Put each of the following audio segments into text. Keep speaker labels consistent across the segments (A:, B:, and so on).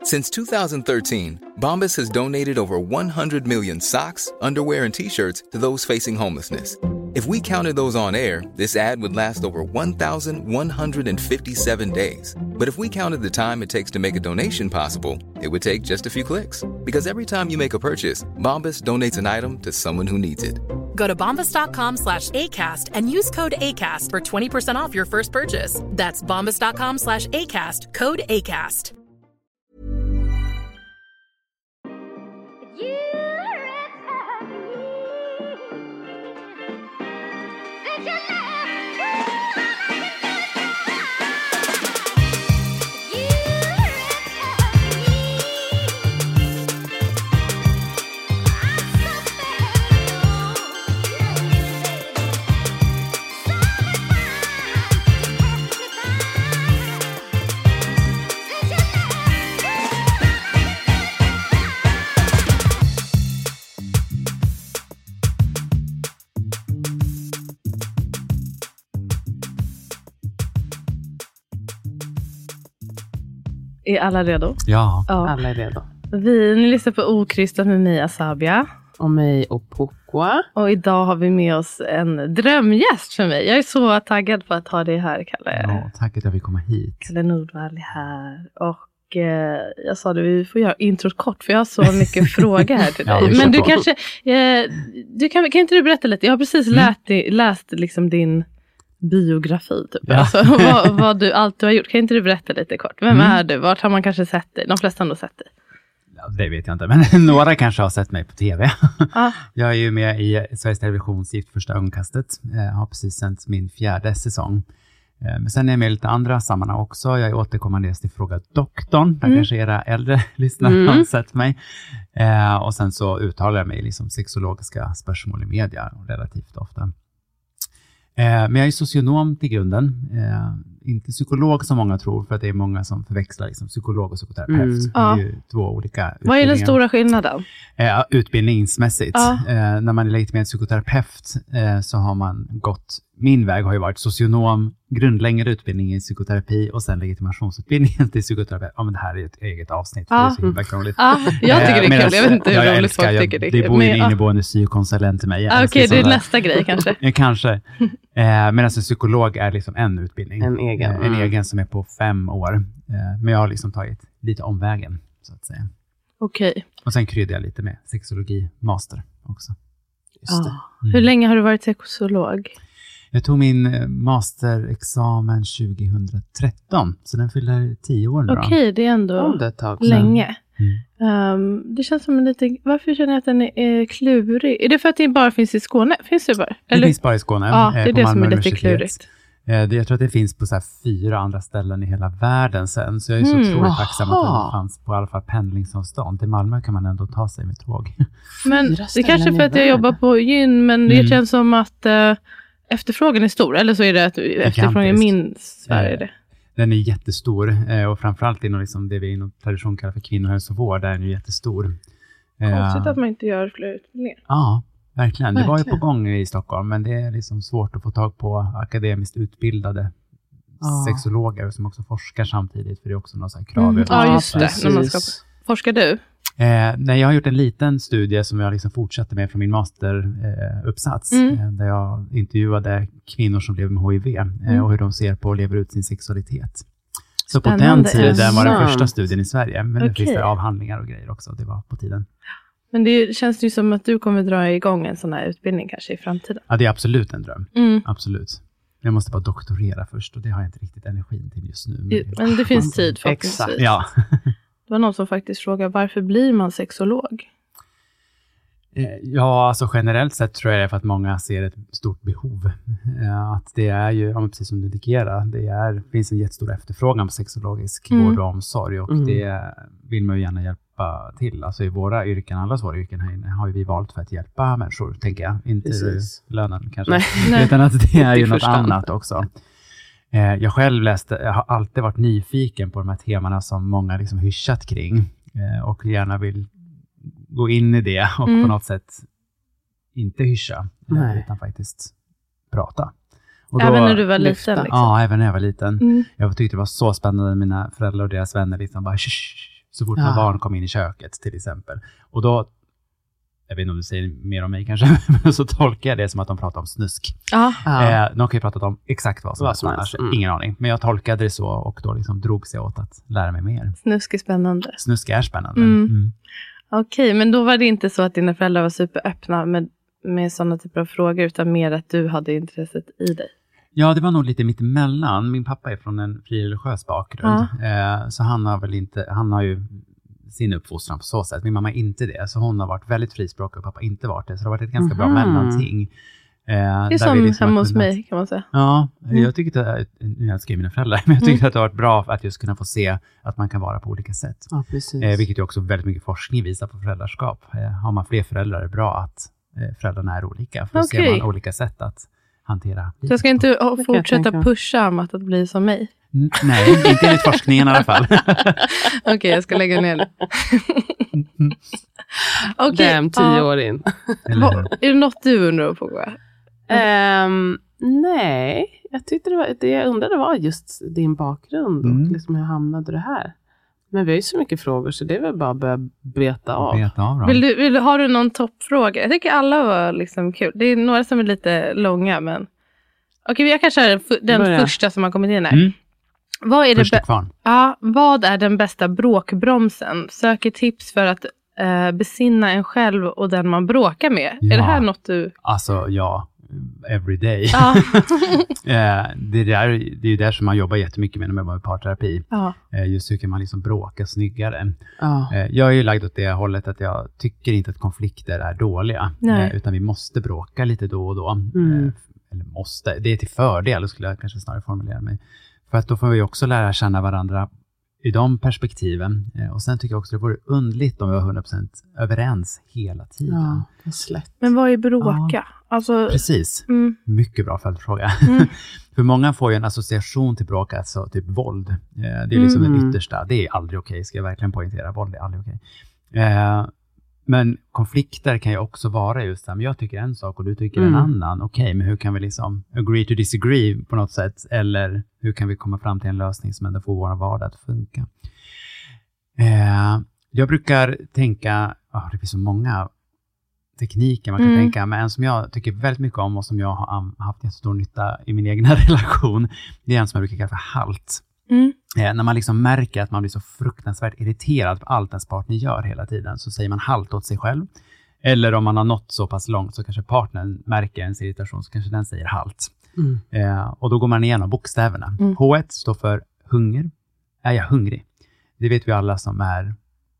A: Since 2013, Bombas has donated over 100 million socks, underwear, and T-shirts to those facing homelessness. If we counted those on air, this ad would last over 1,157 days. But if we counted the time it takes to make a donation possible, it would take just a few clicks. Because every time you make a purchase, Bombas donates an item to someone who needs it.
B: Go to bombas.com/ACAST and use code ACAST for 20% off your first purchase. That's bombas.com/ACAST, code ACAST.
C: Är alla redo?
D: Ja, alla är redo.
C: Ni lyssnar på Okrystat med mig, Asabia.
D: Och mig, Opokwa.
C: Och idag har vi med oss en drömgäst för mig. Jag är så taggad på att ha dig här, Kalle.
D: Ja, tack att jag vill komma hit.
C: Kalle Nordvall är här. Och jag sa det, vi får göra introt kort, för jag har så mycket frågor här till dig.
D: Ja,
C: men du kanske, kan inte du berätta lite? Jag har precis läst liksom din biografi typ.
D: Ja.
C: Alltså, allt du har gjort. Kan inte du berätta lite kort? Vem är du? Vart har man kanske sett dig? De flesta har nog sett dig.
D: Ja, det vet jag inte, men några kanske har sett mig på tv. Jag är ju med i Sveriges Televisions Gift första ögonkastet. Har precis sänt min 4:e säsong. Men sen är jag med i lite andra sammanhang också. Jag är återkommande till Fråga Doktorn. Där kanske era äldre lyssnare har sett mig. Och sen så uttalar jag mig liksom sexologiska spörsmål i media relativt ofta. Men jag är socionom till grunden. Inte psykolog som många tror, för att det är många som förväxlar liksom psykolog och psykoterapeut. Det är ju två olika utbildningar.
C: Vad är den stora skillnaden?
D: Utbildningsmässigt. När man är legitimerad psykoterapeut så har man gått, min väg har ju varit socionom, grundläggande utbildning i psykoterapi och sen legitimationsutbildningen till psykoterapeut. Ja, men det här är ett eget avsnitt, för det är så himla krångligt.
C: Jag tycker det är kul, jag vet inte hur roligt folk tycker det är.
D: Det bor ju en inneboende psykonsulent i mig.
C: Okej, det är nästa grej kanske.
D: Kanske. Men alltså psykolog är liksom en utbildning. En egen som är på 5 år. Men jag har liksom tagit lite omvägen, så att säga.
C: Okej.
D: Och sen kryddar jag lite med sexologi master också.
C: Just det. Hur länge har du varit sexolog?
D: Jag tog min masterexamen 2013, så den fyller 10 år nu.
C: Okej, det är ändå länge. Det känns som en lite... Varför känner jag att den är klurig? Är det för att det bara finns i Skåne? Finns det bara?
D: Eller? Det finns bara i Skåne.
C: Ja, det är det som är lite klurigt.
D: Jag tror att det finns på så här 4 andra ställen i hela världen sen. Så jag är så otroligt tacksam att det fanns på i alla fall pendlingsavstånd. Till Malmö kan man ändå ta sig med tåg. Men
C: det är kanske för att jag jobbar på gyn, men det känns som att efterfrågan är stor. Eller så är det att efterfrågan är minst Sverige det.
D: Den är jättestor, och framförallt inom liksom det vi inom tradition kallar för kvinnohälsovård, där är den ju jättestor.
C: Konstigt att man inte gör fler utbildningar.
D: Ja, verkligen. Det var ju på gång i Stockholm, men det är liksom svårt att få tag på akademiskt utbildade sexologer som också forskar samtidigt, för det är också några så här krav.
C: Ja, just det. När man ska... Forskar du?
D: Nej, jag har gjort en liten studie som jag liksom fortsatte med från min masteruppsats. Där jag intervjuade kvinnor som lever med HIV och hur de ser på och lever ut sin sexualitet. Så på den tiden var den första studien i Sverige. Men nu finns det avhandlingar och grejer också. Det var på tiden.
C: Men det känns ju som att du kommer dra igång en sån här utbildning kanske i framtiden.
D: Ja, det är absolut en dröm. Absolut. Jag måste bara doktorera först, och det har jag inte riktigt energin till just nu.
C: Men det finns tid faktiskt.
D: Exakt. Ja.
C: Det var någon som faktiskt frågade, varför blir man sexolog?
D: Ja, alltså generellt sett tror jag det är för att många ser ett stort behov. Att det är ju, precis som du indikerar, det finns en jättestor efterfrågan på sexologisk vård och omsorg, och det vill man ju gärna hjälpa till. Alltså i våra yrken, alla våra yrken här inne, har ju vi valt för att hjälpa människor, tänker jag. Inte lönen kanske, utan att det är ju något annat också. Jag själv jag har alltid varit nyfiken på de här temana som många liksom hyschat kring, och gärna vill gå in i det och på något sätt inte hyscha, utan faktiskt prata. Och
C: även när du var liten? Liksom.
D: Ja, även när jag var liten. Jag tyckte det var så spännande, mina föräldrar och deras vänner liksom bara Så fort ett barn kom in i köket till exempel. Och då, jag vet inte om du säger mer om mig kanske, men så tolkar jag det som att de pratar om snusk. De kan ju prata om exakt vad som helst. Ingen aning. Men jag tolkade det så och då liksom drog sig åt att lära mig mer.
C: Snusk är spännande.
D: Snusk är spännande.
C: Okej, men då var det inte så att dina föräldrar var superöppna med sådana typer av frågor, utan mer att du hade intresset i dig?
D: Ja, det var nog lite mittemellan. Min pappa är från en frireligiös bakgrund. Så han har ju sin uppfostran på så sätt. Min mamma är inte det. Så hon har varit väldigt frispråkig och pappa inte varit det. Så det har varit ett ganska bra mellanting.
C: Det är som liksom hemma hos mig kan man säga.
D: Ja, jag tycker att, nu älskar jag mina föräldrar, men jag tycker att det har varit bra att just kunna få se att man kan vara på olika sätt.
E: Ja, precis.
D: Vilket ju också väldigt mycket forskning visar på föräldraskap. Har man fler föräldrar är det bra att föräldrarna är olika. För då ser man olika sätt att hantera.
C: Så jag ska inte fortsätta pusha om att bli som mig?
D: Nej, inte enligt forskningen i alla fall.
C: Okej, jag ska lägga ner det.
E: Okej, 10 år in.
C: Är det något du undrar på?
E: Nej, jag tyckte det jag undrade var just din bakgrund och liksom hur hamnade du här? Men vi har ju så mycket frågor så det är väl bara att börja beta av.
C: Har du någon toppfråga? Jag tycker alla var liksom kul. Det är några som är lite långa, men okej, jag kanske är den första som har kommit in här. Vad är den bästa bråkbromsen? Söker tips för att besinna en själv och den man bråkar med. Är det här något du...
D: Alltså, every day. Det är ju där som man jobbar jättemycket med när man var i parterapi. Just hur kan man liksom bråka snyggare. Jag är ju lagd åt det hållet att jag tycker inte att konflikter är dåliga. Utan vi måste bråka lite då och då. Eller måste. Det är till fördel, skulle jag kanske snarare formulera mig. För att då får vi också lära känna varandra i de perspektiven. Och sen tycker jag också det vore undligt om vi var 100% överens hela tiden.
E: Ja, det är slätt.
C: Men vad är bråka? Alltså,
D: precis. Mycket bra följdfråga. För många får ju en association till bråk, alltså typ våld. Det är liksom det yttersta. Det är aldrig okej, ska jag verkligen poängtera. Våld är aldrig okej. Men konflikter kan ju också vara just det. Men jag tycker en sak och du tycker en annan. Okej, men hur kan vi liksom agree to disagree på något sätt? Eller hur kan vi komma fram till en lösning som ändå får vår vardag att funka? Jag brukar tänka, det finns så många tekniker man kan tänka. Men en som jag tycker väldigt mycket om och som jag har haft jättestor nytta i min egna relation. Det är en som jag brukar kalla för halt. När man liksom märker att man blir så fruktansvärt irriterad på allt ens partner gör hela tiden, så säger man halt åt sig själv. Eller om man har nått så pass långt så kanske partnern märker ens irritation, så kanske den säger halt. Och då går man igenom bokstäverna. H1 står för hunger. Är jag hungrig? Det vet vi alla som är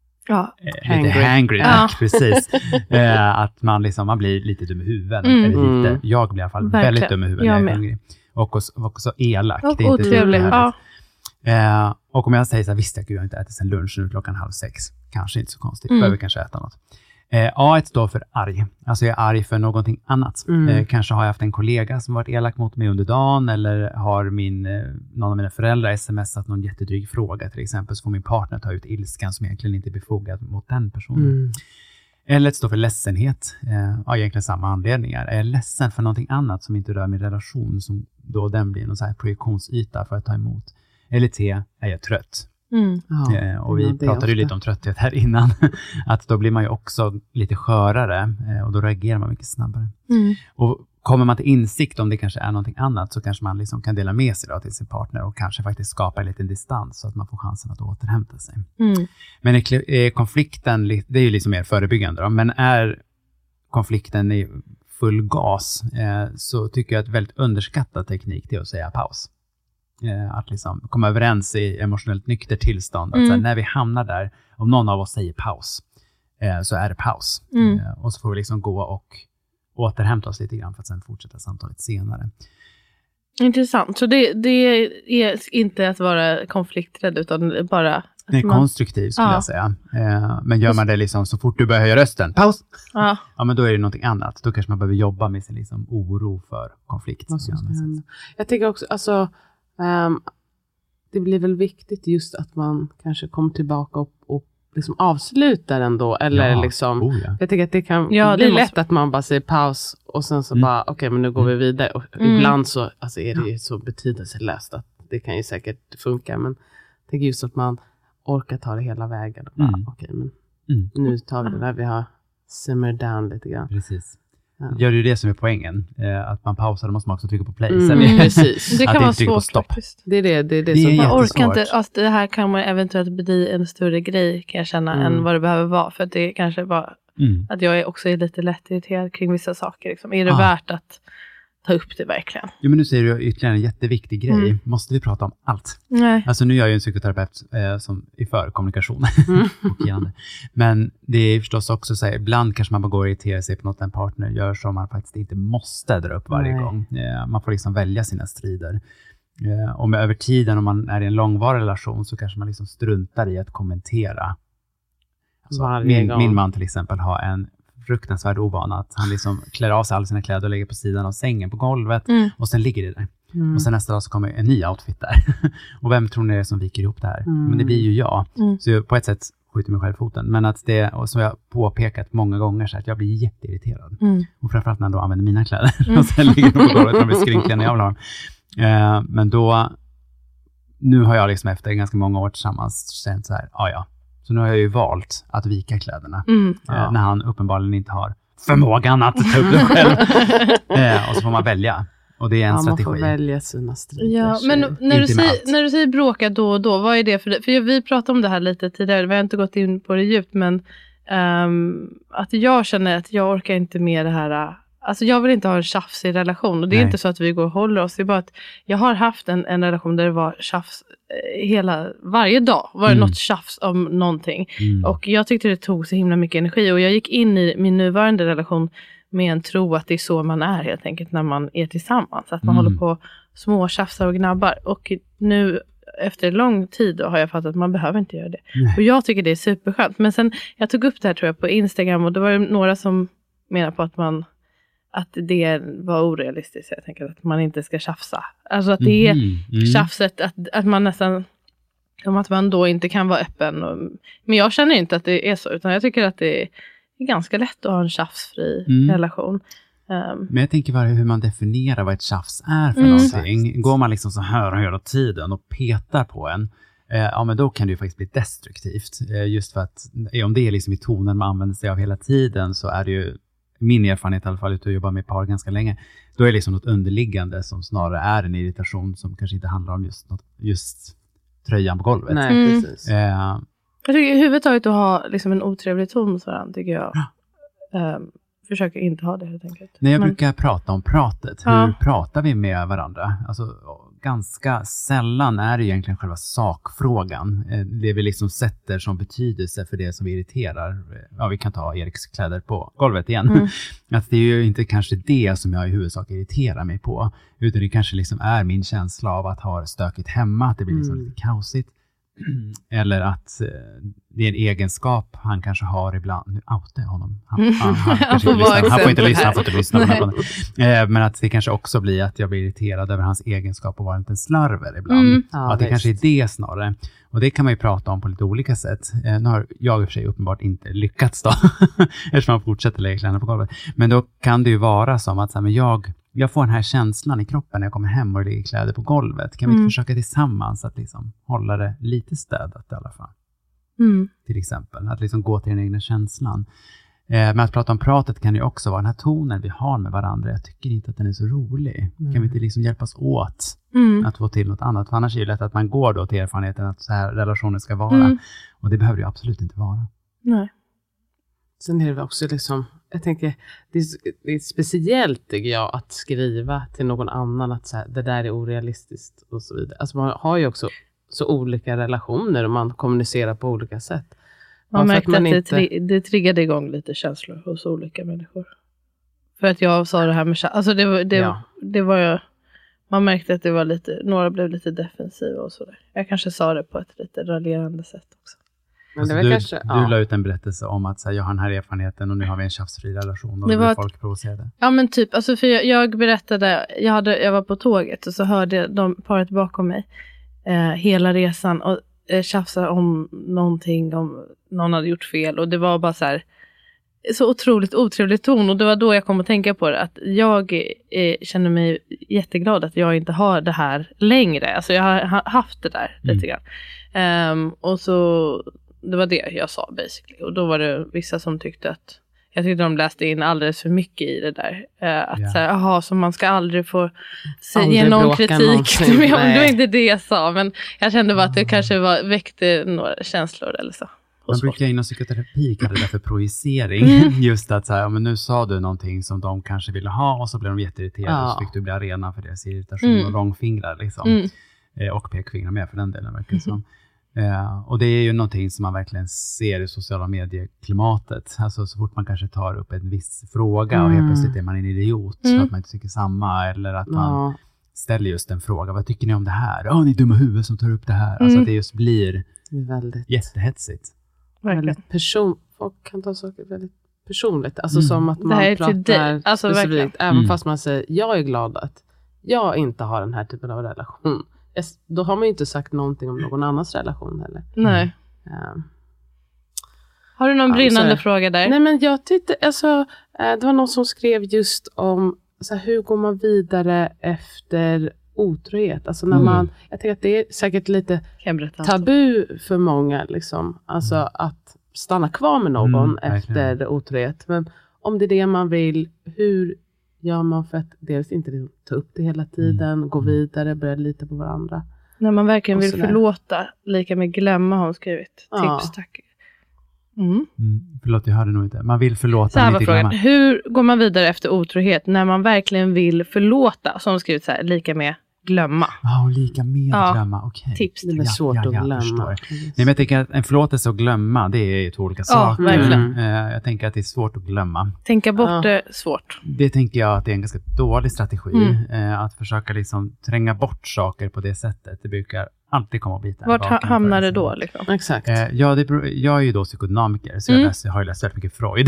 D: lite hangry. Precis. Att man blir lite dum i huvudet. Eller lite. Jag blir i alla fall väldigt dum i huvudet när jag är hungrig. Och också elak.
C: Och
D: det är inte
C: otrevlig.
D: Och om jag säger så här, visst jag har inte ätit sen lunch nu 5:30. Kanske inte så konstigt. Behöver kanske äta något. A1 står för arg. Alltså jag är arg för någonting annat. Kanske har jag haft en kollega som varit elak mot mig under dagen. Eller har någon av mina föräldrar smsat någon jättedryg fråga till exempel. Så får min partner ta ut ilskan som egentligen inte är befogad mot den personen. L1 står för ledsenhet. Egentligen samma anledningar. Är jag ledsen för någonting annat som inte rör min relation, som då den blir någon så här projektionsyta för att ta emot. Eller T, är jag trött. Och vi pratade ju lite om trötthet här innan. Att då blir man ju också lite skörare. Och då reagerar man mycket snabbare. Och kommer man till insikt om det kanske är någonting annat, så kanske man liksom kan dela med sig då till sin partner. Och kanske faktiskt skapa en liten distans så att man får chansen att återhämta sig. Men konflikten, det är ju liksom mer förebyggande då. Men är konflikten i full gas, så tycker jag att väldigt underskattad teknik är att säga paus. Att liksom komma överens i emotionellt nykter tillstånd. Att så här, när vi hamnar där, om någon av oss säger paus, så är det paus. Och så får vi liksom gå och återhämta oss lite grann för att sen fortsätta samtalet senare.
C: Intressant. Så det är inte att vara konflikträdd, utan bara...
D: Det är konstruktivt skulle jag säga. Men gör man det liksom så fort du börjar höja rösten, paus! Ja, men då är det någonting annat. Då kanske man behöver jobba med sin liksom oro för konflikt.
E: Jag tänker också, alltså... det blir väl viktigt just att man kanske kommer tillbaka och liksom avslutar ändå. Eller liksom, jag tycker att det kan bli lätt att man bara säger paus och sen så bara, okej, men nu går vi vidare. Och ibland så alltså är det ju så betydelselöst att det kan ju säkert funka. Men jag tänker just att man orka ta det hela vägen. Okej, men nu tar vi det där vi har simmer down lite grann.
D: Precis. Ja. Gör det ju det som är poängen. Att man pausar, då måste man också trycka på play.
E: Precis.
C: Det kan vara svårt faktiskt.
E: Det är
C: som man orkar inte. Alltså, det här kan man eventuellt bli en större grej, kan jag känna, än vad det behöver vara. För att det kanske bara att jag också är lite lätt irriterad kring vissa saker. Liksom. Är det värt att ta upp det verkligen?
D: Jo, men nu säger du ytterligare en jätteviktig grej. Måste vi prata om allt?
C: Nej.
D: Alltså nu är jag ju en psykoterapeut som är för kommunikation. Men det är förstås också så här, ibland kanske man bara går och irriterar sig på något en partner gör som man faktiskt inte måste dra upp varje gång. Man får liksom välja sina strider. Och med över tiden, om man är i en långvarig relation, så kanske man liksom struntar i att kommentera. Alltså, min man till exempel har en fruktansvärd ovana att han liksom klär av sig alla sina kläder och lägger på sidan av sängen på golvet och sen ligger det där. Och sen nästa dag så kommer en ny outfit där. Och vem tror ni är det som viker ihop det här? Men det blir ju jag. Så jag på ett sätt skjuter mig själv foten. Men att det, och som jag påpekat många gånger, så att jag blir jätteirriterad. Och framförallt när jag då använder mina kläder. Och sen ligger de på golvet och de blir skrynkliga när jag vill ha dem. Men då, nu har jag liksom efter ganska många år tillsammans känt så här, ja. Så nu har jag ju valt att vika kläderna. När han uppenbarligen inte har förmågan att ta upp det själv. Och så får man välja. Och det är en strategi.
E: Man får välja sina strider.
C: Ja, men när du säger bråka då och då, vad är det för det? För vi pratade om det här lite tidigare. Vi har inte gått in på det djupt. Men att jag känner att jag orkar inte med det här. Alltså jag vill inte ha en tjafsig relation. Och det är inte så att vi går och håller oss. Det är bara att jag har haft en relation där det var tjafs varje dag. Var det något tjafs om någonting. Och jag tyckte det tog så himla mycket energi. Och jag gick in i min nuvarande relation med en tro att det är så man är helt enkelt när man är tillsammans. Att man håller på små tjafsar och gnabbar. Och nu efter lång tid då har jag fattat att man behöver inte göra det. Och jag tycker det är superskönt. Men sen, jag tog upp det här tror jag på Instagram. Och då var det några som menar på att det var orealistiskt. Jag tänker att man inte ska tjafsa. Alltså att det är tjafset, att man nästan, som att man då inte kan vara öppen. Men jag känner inte att det är så. Utan jag tycker att det är ganska lätt att ha en tjafsfri relation.
D: Men jag tänker bara hur man definierar vad ett tjafs är för någonting. Går man liksom så här hela tiden och petar på en, ja men då kan det ju faktiskt bli destruktivt. Just för att om det är liksom i tonen man använder sig av hela tiden, så är det ju min erfarenhet i alla fall, ut att jobba med par ganska länge, då är det liksom något underliggande som snarare är en irritation som kanske inte handlar om just tröjan på golvet.
E: Nej, precis.
C: Jag tycker huvudtaget att ha liksom en otrevlig ton hos varandra, tycker jag. Försöker inte ha det helt enkelt.
D: När jag brukar prata om pratet, hur pratar vi med varandra? Alltså ganska sällan är det egentligen själva sakfrågan. Det vi liksom sätter som betydelse för det som vi irriterar. Ja, vi kan ta Eriks kläder på golvet igen. Att det är ju inte kanske det som jag i huvudsak irriterar mig på. Utan det kanske liksom är min känsla av att ha stökigt hemma. Att det blir liksom lite kaosigt. Eller att det är en egenskap han kanske har ibland. Nu outar jag honom. Han får inte lyssna. Men att det kanske också blir att jag blir irriterad över hans egenskap och vara en liten slarver ibland. Att det kanske är det snarare. Och det kan man ju prata om på lite olika sätt. Nu har jag i och för sig uppenbart inte lyckats då. Eftersom man fortsätter lägga kläderna på golvet. Men då kan det ju vara som att så här, men jag får den här känslan i kroppen när jag kommer hem och lägger kläder på golvet. Kan vi inte försöka tillsammans att liksom hålla det lite städat i alla fall? Till exempel. Att liksom gå till den egna känslan. Men att prata om pratet kan ju också vara den här tonen vi har med varandra. Jag tycker inte att den är så rolig. Kan vi inte liksom hjälpas åt att få till något annat? För annars är det lätt att man går då till erfarenheten att så här relationer ska vara. Och det behöver ju absolut inte vara.
C: Nej.
E: Sen är det också liksom, jag tänker, det är speciellt tycker jag att skriva till någon annan att så här, det där är orealistiskt och så vidare. Alltså man har ju också så olika relationer och man kommunicerar på olika sätt.
C: Man märkte att det triggade igång lite känslor hos olika människor. För att jag sa det här med alltså det var man märkte att det var lite, några blev lite defensiva och sådär. Jag kanske sa det på ett lite raljerande sätt också.
D: Alltså du la ut en berättelse om att så här, jag har den här erfarenheten och nu har vi en tjafsfri relation och det folk provocerade.
C: Ja men typ, alltså för jag berättade, jag var på tåget och så hörde de paret bakom mig hela resan och tjafsa om någonting, om någon hade gjort fel och det var bara så här, så otroligt otrevlig ton. Och det var då jag kom att tänka på det. Att jag känner mig jätteglad att jag inte har det här längre. Alltså jag har haft det där lite grann. Och så, det var det jag sa basically. Och då var det vissa som tyckte att, jag tyckte de läste in alldeles för mycket i det där. Att säga, jaha, så man ska aldrig få ge någon kritik. Det var inte det jag sa. Men jag kände bara att det kanske väckte några känslor eller så.
D: Man brukar inom psykoterapi kalla det där för projicering. Just att så här, men nu sa du någonting som de kanske ville ha och så blev de jätteirriterade och så fick du bli arena för deras irritation och långfingrar liksom. Och pekfingrar med för den delen verkligen som. Och det är ju någonting som man verkligen ser i sociala medieklimatet. Alltså så fort man kanske tar upp en viss fråga och helt plötsligt är man en idiot för att man inte tycker samma, eller att man ställer just en fråga. Vad tycker ni om det här? Ni är dumma huvud som tar upp det här. Alltså att det just blir väldigt jättehetsigt.
E: Folk kan ta saker väldigt personligt. Alltså som att man pratar specifikt. Även fast man säger, jag är glad att jag inte har den här typen av relation. Då har man ju inte sagt någonting om någon annans relation heller.
C: Nej. Har du någon brinnande fråga där?
E: Nej, men jag tyckte, det var någon som skrev just om hur går man vidare efter otrohet. Alltså när man, jag tänker att det är säkert lite tabu för många liksom. Alltså att stanna kvar med någon efter otrohet. Men om det är det man vill, hur gör man för att dels inte ta upp det hela tiden, gå vidare, börja lita på varandra.
C: När man verkligen vill förlåta, lika med glömma har hon skrivit. Tips, tack.
D: Förlåt, jag hörde nog inte. Man vill förlåta.
C: Så här var frågan. Hur går man vidare efter otrohet när man verkligen vill förlåta? Som skrivit så här, lika med glömma.
D: Ja, lika med glömma. Okej.
C: Tips.
E: Det är svårt att glömma.
D: Nej, men jag tänker att en förlåtelse och glömma, det är två olika saker.
C: Verkligen.
D: Jag tänker att det är svårt att glömma.
C: Tänka bort det svårt.
D: Det tänker jag att det är en ganska dålig strategi. Att försöka liksom tränga bort saker på det sättet. Det brukar alltid komma att bita.
C: Vart hamnar det då? Liksom?
E: Exakt.
D: Jag är ju då psykodynamiker, så jag har ju läst väldigt mycket Freud.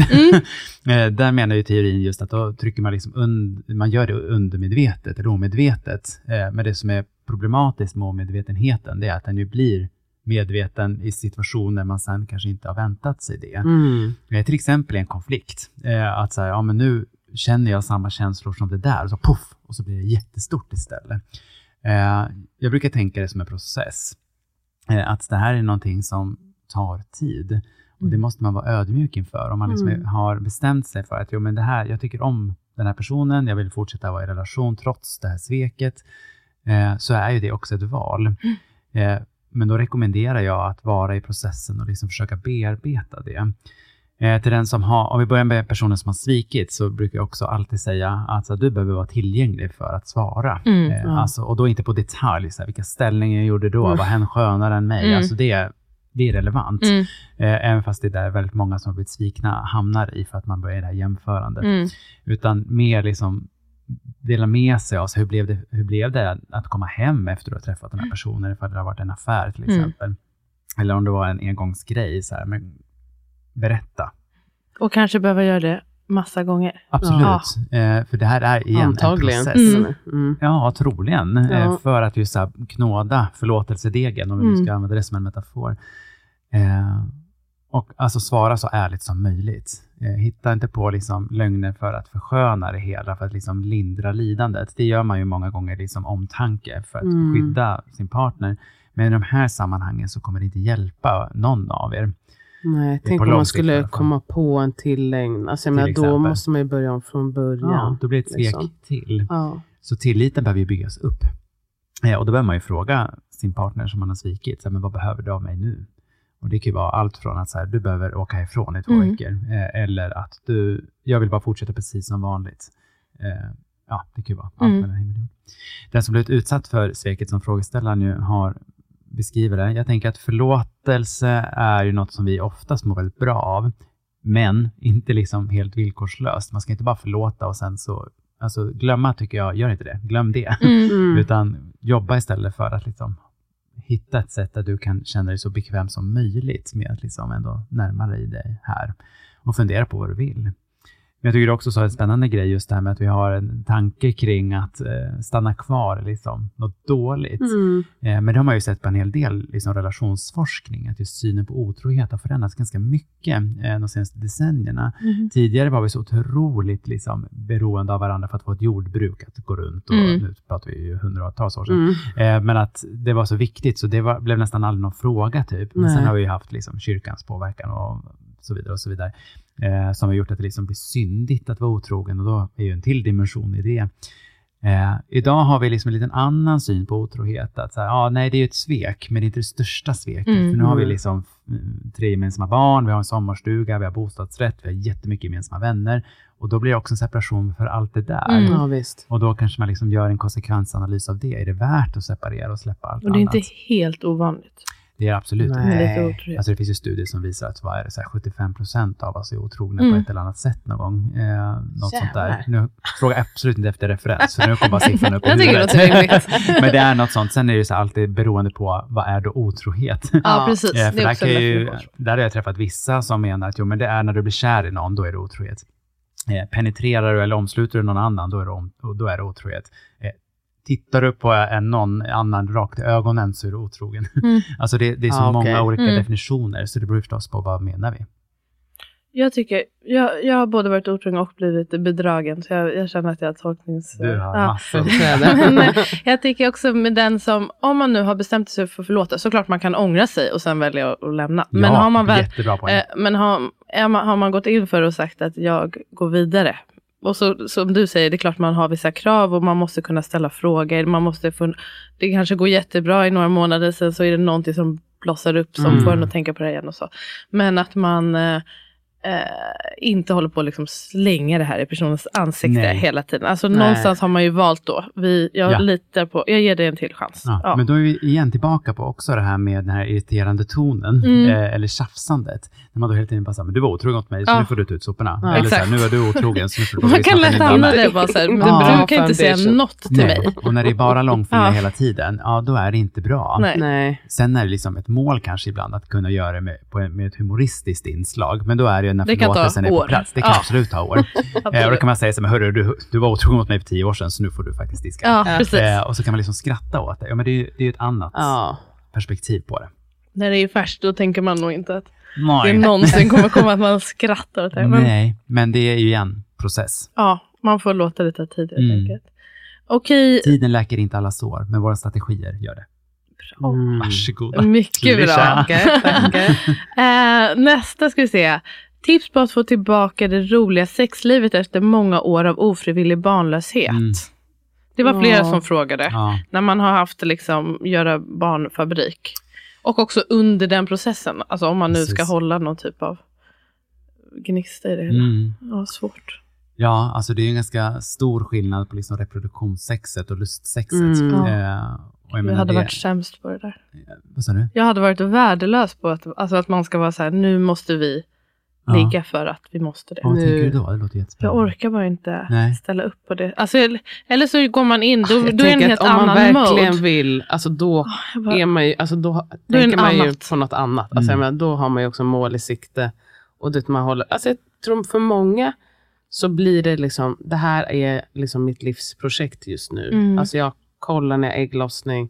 D: Där menar ju teorin just att då trycker man liksom man gör det undermedvetet eller omedvetet. Men det som är problematiskt med omedvetenheten, det är att den ju blir medveten i situationer man sen kanske inte har väntat sig det. Till exempel en konflikt. Att säga, men nu känner jag samma känslor som det där. Och så puff, och så blir det jättestort istället. Jag brukar tänka det som en process. Att det här är någonting som tar tid. Och det måste man vara ödmjuk inför. Om man liksom har bestämt sig för att men det här, jag tycker om den här personen. Jag vill fortsätta vara i relation trots det här sveket. Så är ju det också ett val. Men då rekommenderar jag att vara i processen och liksom försöka bearbeta det. Till den som om vi börjar med personen som har svikit, så brukar jag också alltid säga att du behöver vara tillgänglig för att svara. Och då inte på detalj, så här, vilka ställningar jag gjorde då, var hen skönare än mig. Alltså det är relevant. Även fast det är där väldigt många som har blivit svikna hamnar i, för att man börjar det här jämförandet. Utan mer liksom dela med sig av hur blev det att komma hem efter att ha träffat den här personen, ifall det har varit en affär till exempel. Eller om det var en engångsgrej så här, men berätta.
C: Och kanske behöva göra det massa gånger.
D: Absolut. För det här är igen
E: antagligen
D: en process. Ja, troligen. För att just knåda förlåtelsedegen, om vi nu ska använda det som en metafor. Och alltså svara så ärligt som möjligt. Hitta inte på liksom lögner för att försköna det hela, för att liksom lindra lidandet. Det gör man ju många gånger liksom omtanke för att skydda sin partner. Men i de här sammanhangen så kommer det inte hjälpa någon av er.
E: Nej, tänk om man skulle komma på en tillägn. Alltså, då måste man ju börja om från början.
D: Ja, då blir det ett svek till. Så tilliten behöver ju byggas upp. Och då behöver man ju fråga sin partner som man har svikit. Men vad behöver du av mig nu? Och det kan ju vara allt från att så här, du behöver åka ifrån i 2 veckor. Eller att jag vill bara fortsätta precis som vanligt. Det kan ju vara allt mellan himmel och jord. Den som blivit utsatt för sveket som frågeställaren nu har beskriver det. Jag tänker att förlåtelse är ju något som vi oftast mår väldigt bra av. Men inte liksom helt villkorslöst. Man ska inte bara förlåta och sen så... Alltså glömma tycker jag, gör inte det. Glöm det. Utan jobba istället för att liksom hitta ett sätt där du kan känna dig så bekväm som möjligt med att liksom ändå närma dig här. Och fundera på vad du vill. jag tycker också så är en spännande grej just det här med att vi har en tanke kring att stanna kvar liksom något dåligt. Men det har man ju sett på en hel del liksom, relationsforskning, att just synen på otrohet har förändrats ganska mycket de senaste decennierna. Tidigare var vi så otroligt liksom, beroende av varandra för att få ett jordbruk att gå runt, och nu pratar vi ju hundratals år sedan. Men att det var så viktigt så det blev nästan aldrig någon fråga typ. Men sen har vi ju haft liksom, kyrkans påverkan och så vidare och så vidare. Som har gjort att det liksom blir syndigt att vara otrogen, och då är ju en till dimension i det. Idag har vi liksom en liten annan syn på otrohet. Att så här, nej, det är ju ett svek, men det är inte det största sveket. För nu har vi liksom 3 gemensamma barn, vi har en sommarstuga, vi har bostadsrätt, vi har jättemycket gemensamma vänner. Och då blir det också en separation för allt det där.
E: Ja, visst.
D: Och då kanske man liksom gör en konsekvensanalys av det. Är det värt att separera och släppa allt annat?
C: Och det är inte helt ovanligt.
D: Det är absolut
C: inte.
D: Alltså det finns ju studier som visar att 75% av oss är otrogna på ett eller annat sätt någon gång. Något sånt där. Nu frågar jag absolut inte efter referens, för nu kommer bara siffran upp i huvudet. Men det är något sånt. Sen är det ju så alltid beroende på vad är då otrohet.
C: Ja, precis.
D: För där har jag träffat vissa som menar att men det är när du blir kär i någon, då är det otrohet. Penetrerar du eller omsluter du någon annan, då är det otrohet. Tittar du på någon annan rakt i ögonen så är du otrogen. Alltså det är så många olika definitioner, så det beror förstås på vad menar vi.
C: Jag tycker, jag har både varit otrogen och blivit bedragen, så jag känner att jag har tolknings...
D: Du har massor.
C: Men jag tycker också med den som, om man nu har bestämt sig för att förlåta, såklart man kan ångra sig och sen välja att lämna. Men har man väl, jättebra poäng. Men har man gått in för och sagt att jag går vidare, och så som du säger, det är klart man har vissa krav och man måste kunna ställa frågor. Det kanske går jättebra i några månader, sen så är det någonting som blossar upp som får en att tänka på det igen och så. Men att man inte håller på att liksom slänga det här i personens ansikte hela tiden. Alltså någonstans har man ju valt då. Jag litar på, jag ger dig en till chans.
D: Ja. Men då är vi igen tillbaka på också det här med den här irriterande tonen eller tjafsandet. När man då hela tiden bara säger, men du var otrogen åt mig så nu får du ta ut soporna. Eller så här, nu är du otrogen så nu får du
C: man kan lätt hamna det bara så här, men du kan inte säga något till mig.
D: Och när det är bara långfinger hela tiden, då är det inte bra.
C: Nej.
D: Sen är det liksom ett mål kanske ibland att kunna göra det med ett humoristiskt inslag. Men då är det ju när förlåtelsen är på plats. Det kan absolut ta år. Och då kan man säga så här, hörru, du var otrogen mot mig för 10 år sedan så nu får du faktiskt diska.
C: Ja, precis.
D: Och så kan man liksom skratta åt det. Ja, men det är ju ett annat perspektiv på det.
C: När det är färskt, då tänker man nog inte att det någonsin kommer komma att man skrattar åt det.
D: Nej, men det är ju en process.
C: Ja, man får låta det ta tid helt enkelt. Okej.
D: Tiden läker inte alla sår, men våra strategier gör det. Varsågoda.
C: Mycket bra. Tackar. Nästa ska vi se. Tips på att få tillbaka det roliga sexlivet efter många år av ofrivillig barnlöshet. Det var flera som frågade. När man har haft liksom göra barnfabrik. Och också under den processen. Alltså om man nu ska hålla någon typ av gnista i det hela. Ja, svårt.
D: Ja, alltså det är ju en ganska stor skillnad på liksom reproduktionssexet och lustsexet.
C: Jag hade varit sämst på det där.
D: Vad sa du?
C: Jag hade varit värdelös på att man ska vara så här, nu måste vi ligga för att vi måste det.
D: Vad tänker du då? Det låter jättespännande.
C: Jag orkar bara inte ställa upp på det. Alltså, eller så går man in, då är det en helt annan mode.
E: Om man verkligen vill, alltså då är man ju, alltså då tänker man ju på något annat. Alltså jag menar, då har man ju också mål i sikte. Och det man håller, alltså jag tror för många så blir det liksom, det här är liksom mitt livsprojekt just nu. Alltså jag kollar när jag ägglossning,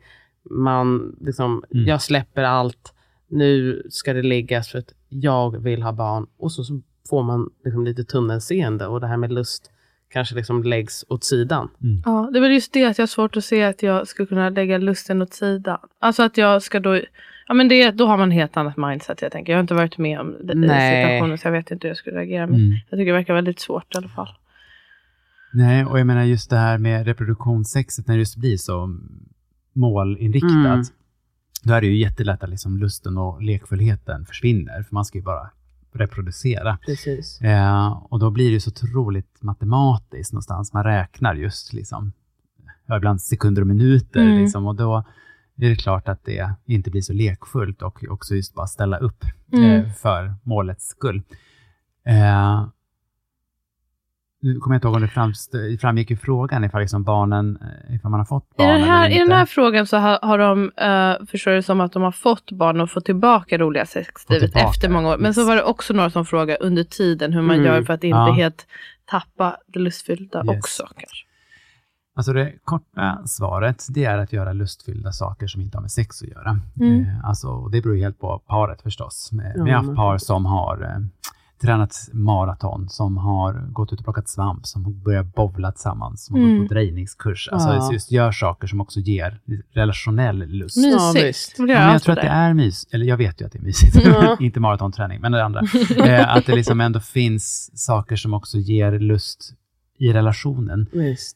E: jag släpper allt, nu ska det läggas för att jag vill ha barn, och så får man liksom lite tunnelseende och det här med lust kanske liksom läggs åt sidan.
C: Ja, det är väl just det att jag har svårt att se att jag skulle kunna lägga lusten åt sidan. Alltså att jag ska då, då har man ett helt annat mindset, jag tänker. Jag har inte varit med om det i situationen, så jag vet inte hur jag skulle reagera. Men jag tycker det verkar väldigt svårt i alla fall.
D: Nej, och jag menar just det här med reproduktionssexet, när det just blir så målinriktat, då är det ju jättelätt att liksom lusten och lekfullheten försvinner, för man ska ju bara reproducera.
E: Precis.
D: Och då blir det så otroligt matematiskt någonstans. Man räknar just liksom, ibland sekunder och minuter liksom, och då är det klart att det inte blir så lekfullt och också just bara ställa upp för målets skull. Nu kommer jag inte ihåg om det framgick ju frågan ifall liksom barnen, ifall man har fått barn eller inte.
C: I den här frågan så har de förstår det som att de har fått barn och fått tillbaka roliga sexlivet efter många år. Men så var det också några som frågade under tiden hur man gör för att inte helt tappa det lustfyllda också kanske?
D: Alltså det korta svaret, det är att göra lustfyllda saker som inte har med sex att göra. Alltså det beror helt på paret förstås. Vi har haft par som har tränat maraton, som har gått ut och plockat svamp, som har börjat bowla tillsammans, som har gått på drejningskurs. Alltså just gör saker som också ger relationell lust.
C: Mysigt.
D: Ja, men jag tror att det är mysigt, eller jag vet ju att det är mysigt, inte maratonträning, men det andra. Att det liksom ändå finns saker som också ger lust i relationen.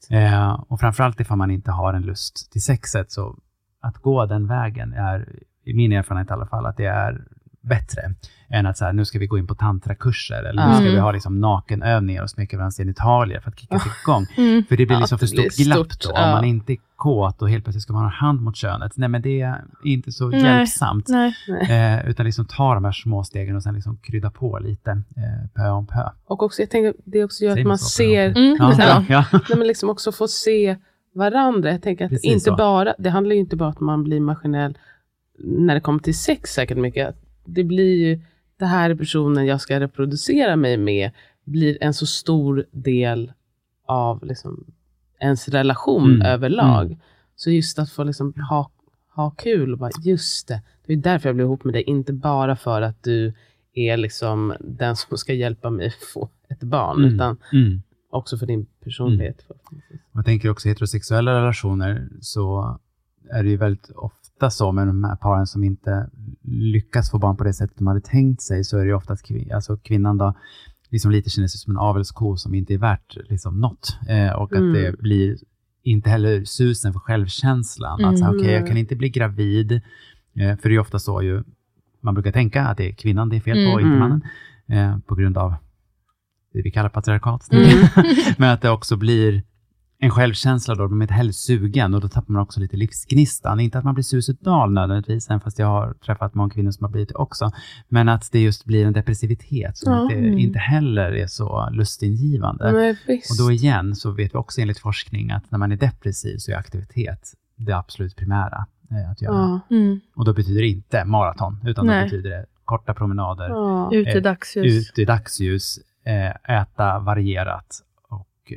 D: Och framförallt ifall man inte har en lust till sexet, så att gå den vägen är, i min erfarenhet i alla fall, att det är bättre än att så här, nu ska vi gå in på tantrakurser eller nu ska vi ha liksom nakenövningar och smeka varandras genitalier för att kicka igång. För det blir liksom för stort glapp då. Om man inte är kåt och helt plötsligt ska man ha hand mot könet. Nej, men det är inte så hjälpsamt. Utan liksom ta de här små stegen och sen liksom krydda på lite pö om pö.
E: Och också, jag tänker, det också gör att man ser nej, men liksom också får se varandra. Jag tänker att inte bara, det handlar ju inte bara om att man blir maskinell när det kommer till sex säkert mycket. Det blir ju, det här personen jag ska reproducera mig med blir en så stor del av liksom ens relation överlag. Så just att få liksom ha kul och bara, just det är därför jag blev ihop med dig, inte bara för att du är liksom den som ska hjälpa mig få ett barn, utan också för din personlighet.
D: Jag tänker också heterosexuella relationer, så är det ju väldigt ofta så med de här paren som inte lyckas få barn på det sättet de hade tänkt sig, så är det ju ofta att kvinnan då liksom lite känner sig som en avelsko som inte är värt liksom något. Och att det blir inte heller susen för självkänslan. Att okej, jag kan inte bli gravid. För det är ju ofta så ju, man brukar tänka att det är kvinnan det är fel på, inte mannen. På grund av det vi kallar patriarkat. Men att det också blir en självkänsla då, de är inte heller sugen, och då tappar man också lite livsgnistan. Inte att man blir suicidal nödvändigtvis, även fast jag har träffat många kvinnor som har blivit det också. Men att det just blir en depressivitet som inte heller är så lustingivande. Och då igen så vet vi också enligt forskning att när man är depressiv så är aktivitet det absolut primära att göra. Och då betyder det inte maraton, utan då betyder det korta promenader,
C: ute
D: i dagsljus, äta varierat och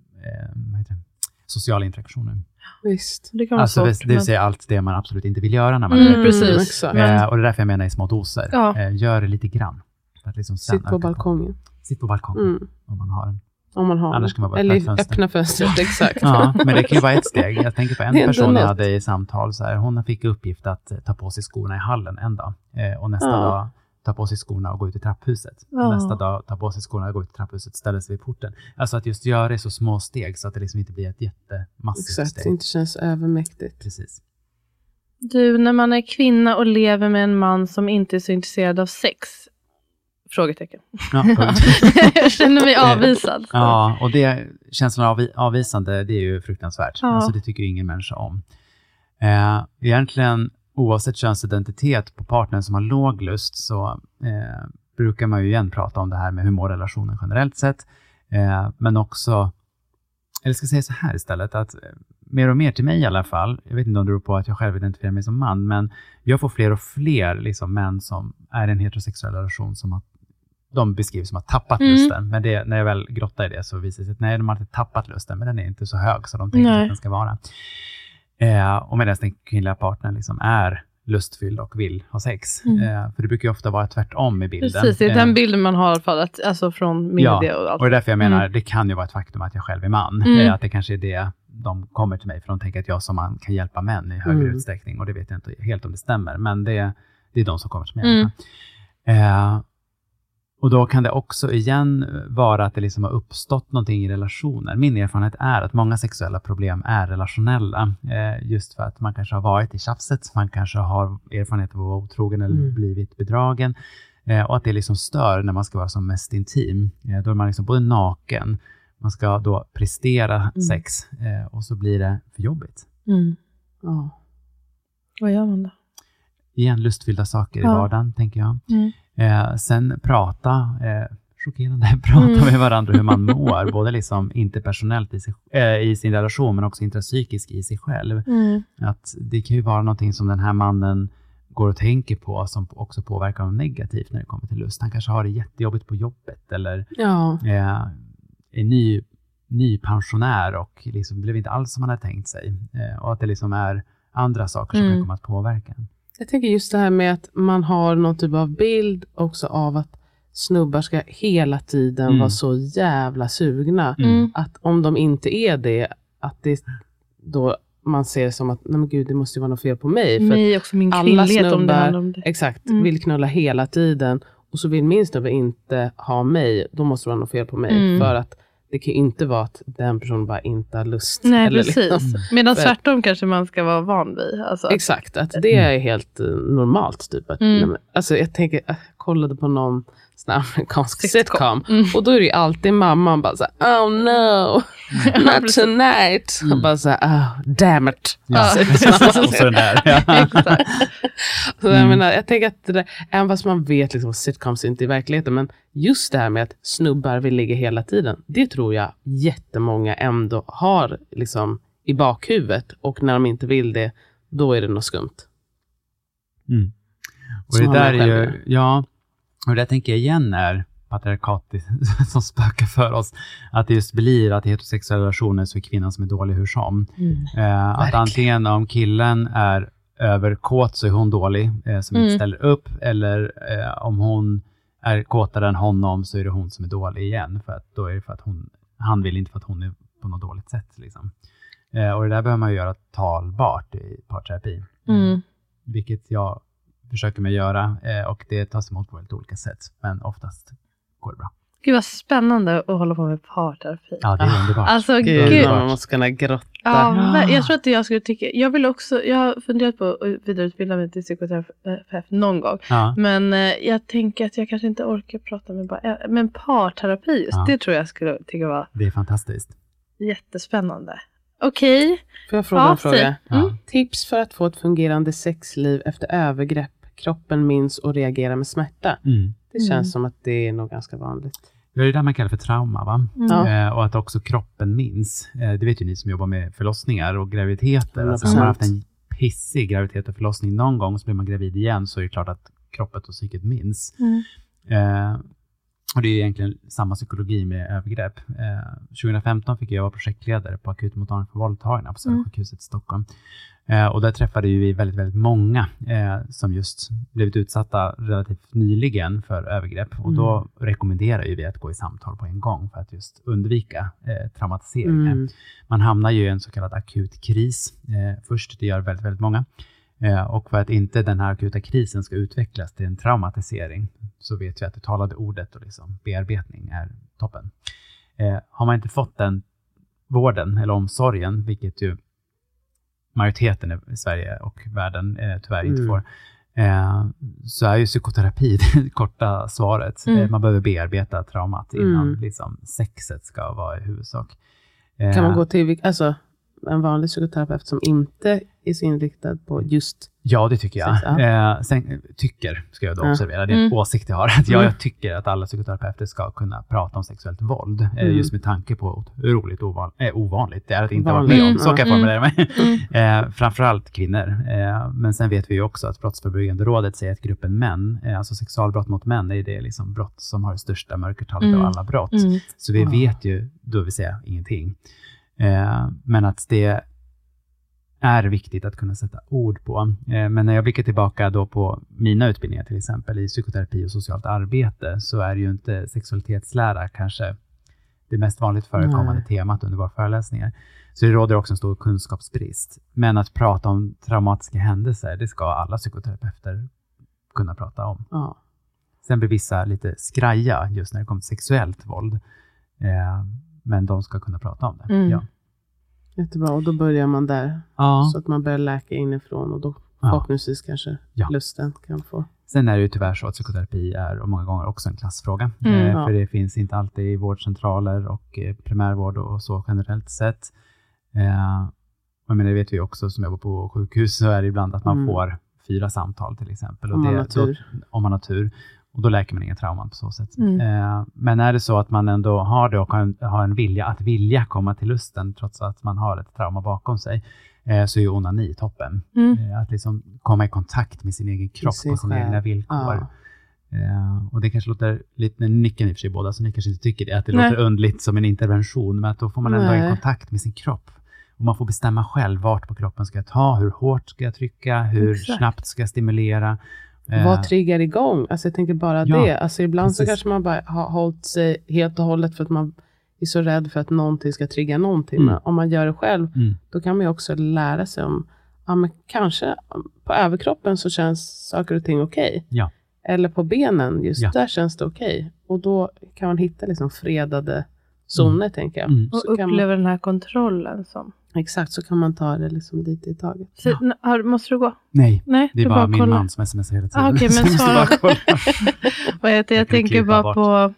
D: sociala interaktioner.
E: Visst.
C: Det kan vara
D: alltså
C: svårt,
D: det vill säga allt det man absolut inte vill göra när man är
C: precis.
D: Och det är därför jag menar i små doser. Gör det lite grann. För att liksom
E: sitt på balkongen.
D: Sitt på balkongen om man har en.
E: Om man har
D: annars kan man bara
E: eller öppna fönstret, exakt.
D: Ja, men det kan ju vara ett steg. Jag tänker på en person jag hade i samtal. Så här, hon fick uppgift att ta på sig skorna i hallen en dag. Och nästa dag ta på sig skorna och gå ut i trapphuset. Nästa dag ta på sig skorna och gå ut i trapphuset, ställa sig vid porten. Alltså att just göra det så små steg så att det liksom inte blir ett jättemassivt steg.
E: Exakt, det inte känns övermäktigt.
D: Precis.
C: Du, när man är kvinna och lever med en man som inte är så intresserad av sex, frågetecken. Jag känner mig avvisad.
D: Ja, och det känslan av avvisande, det är ju fruktansvärt. Alltså det tycker ju ingen människa om. Egentligen oavsett könsidentitet på partnern som har låg lust, så brukar man ju igen prata om det här med hur mår relationen generellt sett. Men också, eller ska jag säga så här istället, att mer och mer till mig i alla fall, jag vet inte om det beror på att jag själv identifierar mig som man, men jag får fler och fler liksom män som är i en heterosexuell relation som att de beskrivs som att tappat lusten. Men det, när jag väl grottar i det så visar det sig att nej, de har inte tappat lusten, men den är inte så hög så de tänker att den ska vara. Och medan den kvinnliga partnern liksom är lustfylld och vill ha sex. För det brukar ju ofta vara tvärtom i bilden.
C: Precis, det är den bilden man har fallit, alltså från media och allt.
D: Och det är därför jag menar, det kan ju vara ett faktum att jag själv är man. Att det kanske är det de kommer till mig, för de tänker att jag som man kan hjälpa män i högre utsträckning. Och det vet jag inte helt om det stämmer, men det är de som kommer till mig. Och då kan det också igen vara att det liksom har uppstått någonting i relationer. Min erfarenhet är att många sexuella problem är relationella. Just för att man kanske har varit i tjafset. Man kanske har erfarenhet av att vara otrogen eller blivit bedragen. Och att det liksom stör när man ska vara som mest intim. Då är man liksom både naken. Man ska då prestera sex. Och så blir det för jobbigt.
C: Vad gör man då?
D: Igen lustfyllda saker i vardagen, tänker jag. Sen prata med varandra hur man mår, både liksom interpersonellt i sin relation, men också intrapsykiskt i sig själv. Att det kan ju vara någonting som den här mannen går och tänker på som också påverkar honom negativt när det kommer till lust. Han kanske har det jättejobbigt på jobbet eller ny pensionär och liksom blev inte alls som man hade tänkt sig. Och att det liksom är andra saker som kan komma att påverka en.
E: Jag tänker just det här med att man har någon typ av bild också av att snubbar ska hela tiden vara så jävla sugna. Att om de inte är det, att det då man ser som att nej men gud, det måste ju vara något fel på mig. För
C: mig också, min
E: alla
C: snubbar,
E: om
C: det.
E: Exakt, vill knulla hela tiden. Och så vill min snubbe inte ha mig, då måste det vara något fel på mig. För att det kan ju inte vara att den personen bara inte har lust.
C: Nej,
E: eller
C: precis.
E: liksom.
C: Medan tvärtom kanske man ska vara van vid. Alltså.
E: Exakt, att det är helt normalt. Typ. Att, alltså, jag tänker, jag kollade på någon sån amerikansk sitcom. Och då är det ju alltid mamman bara så här, oh no, not tonight. Och bara så här, oh, damn it.
D: Ja. Och så den där.
E: Exakt. Så jag menar, jag tänker att det där, även fast man vet liksom sitcoms inte i verkligheten, men just det här med att snubbar vill ligga hela tiden, det tror jag jättemånga ändå har liksom i bakhuvudet, och när de inte vill det, då är det något skumt.
D: Och det där är ju, och det tänker jag igen är patriarkatet som spökar för oss. Att det just blir att i heterosexuella relationer så är kvinnan som är dålig hur som. Att antingen om killen är överkåt så är hon dålig som inte ställer upp. Eller om hon är kåtare än honom så är det hon som är dålig igen. För att då är det för att han vill inte för att hon är på något dåligt sätt. Liksom. Och det där behöver man ju göra talbart i parterapi. Vilket jag försöker mig göra och det tas emot på väldigt olika sätt, men oftast går det bra.
C: Gud vad spännande att hålla på med parterapi.
D: Ja, det är underbart.
C: Alltså gud.
E: Man måste kunna grotta.
C: Ja, jag tror att jag skulle tycka, jag har funderat på att vidareutbilda mig till psykoterapeut någon gång. Men jag tänker att jag kanske inte orkar prata med men parterapi just, det tror jag skulle tycka var.
D: Det är fantastiskt.
C: Jättespännande. Okej.
E: Får jag fråga en fråga? Tips för att få ett fungerande sexliv efter övergrepp. Kroppen minns och reagerar med smärta. Det känns som att det är nog ganska vanligt.
D: Det är det där man kallar för trauma, va? Och att också kroppen minns. Det vet ju ni som jobbar med förlossningar och graviditeter. Alltså, om man har haft en pissig graviditet och förlossning någon gång så blir man gravid igen, så är det klart att kroppen och psyket minns. Och det är egentligen samma psykologi med övergrepp. 2015 fick jag vara projektledare på akutmottagningen för våldtagna på Södersjukhuset i Stockholm. Och där träffade vi väldigt, väldigt många som just blivit utsatta relativt nyligen för övergrepp. Och då rekommenderar ju vi att gå i samtal på en gång för att just undvika traumatiseringar. Man hamnar ju i en så kallad akut kris först, det gör väldigt, väldigt många. Och för att inte den här akuta krisen ska utvecklas till en traumatisering, så vet vi att det talade ordet och liksom bearbetning är toppen. Har man inte fått den vården eller omsorgen, vilket ju majoriteten i Sverige och världen tyvärr inte får, så är ju psykoterapi det korta svaret. Man behöver bearbeta traumat innan liksom sexet ska vara i huvudsak.
E: Kan man gå till en vanlig psykoterapeut som inte är så inriktad på just...
D: Ja, det tycker jag. Sen ska jag då observera. Det är en åsikt jag har. Att jag tycker att alla psykoterapeuter ska kunna prata om sexuellt våld. Just med tanke på hur roligt ovanligt det är att inte vara med om. Så kan jag formulera mig. Framförallt kvinnor. Men sen vet vi ju också att Brottsförebyggande rådet säger att gruppen män, alltså sexualbrott mot män, är det liksom brott som har det största mörkertalet av alla brott. Så vi vet ju, då vill säga ingenting. Men att det är viktigt att kunna sätta ord på. Men när jag blickar tillbaka då på mina utbildningar till exempel i psykoterapi och socialt arbete, så är ju inte sexualitetslära kanske det mest vanligt förekommande temat under våra föreläsningar. Så det råder också en stor kunskapsbrist. Men att prata om traumatiska händelser, det ska alla psykoterapeuter kunna prata om. Sen blir vissa lite skraja just när det kommer till sexuellt våld. Men de ska kunna prata om det.
E: Jättebra, och då börjar man där. Så att man börjar läka inifrån, och då förhoppningsvis kanske lusten kan få.
D: Sen är det ju tyvärr så att psykoterapi är och många gånger också en klassfråga. För det finns inte alltid i vårdcentraler och primärvård och så generellt sett. Men det vet vi också som jobbar på sjukhus, så är det ibland att man får 4 samtal till exempel. Och om man har tur. Och då läker man inga trauman på så sätt. Men är det så att man ändå har det och har en vilja komma till lusten trots att man har ett trauma bakom sig, så är ju onani toppen. Att liksom komma i kontakt med sin egen kropp och sina egna villkor. Och det kanske låter lite nyckeln i och för sig båda, så ni kanske inte tycker det, att det låter undligt som en intervention, men att då får man ändå en kontakt med sin kropp. Och man får bestämma själv vart på kroppen ska jag ta, hur hårt ska jag trycka, hur snabbt ska jag stimulera.
E: Vad triggar igång? Alltså jag tänker bara det. Alltså ibland så kanske man bara har hållit sig helt och hållet för att man är så rädd för att någonting ska trigga någonting. Men om man gör det själv, då kan man ju också lära sig om, men kanske på överkroppen så känns saker och ting okej.
D: Ja.
E: Eller på benen, just där känns det okej. Och då kan man hitta liksom fredade zoner, tänker jag.
C: Och uppleva den här kontrollen som...
E: Exakt, så kan man ta det liksom lite i taget.
C: Så, måste du gå?
D: Nej, det är bara min man som smsar hela tiden.
C: Okej, men svara. Jag tänker bara på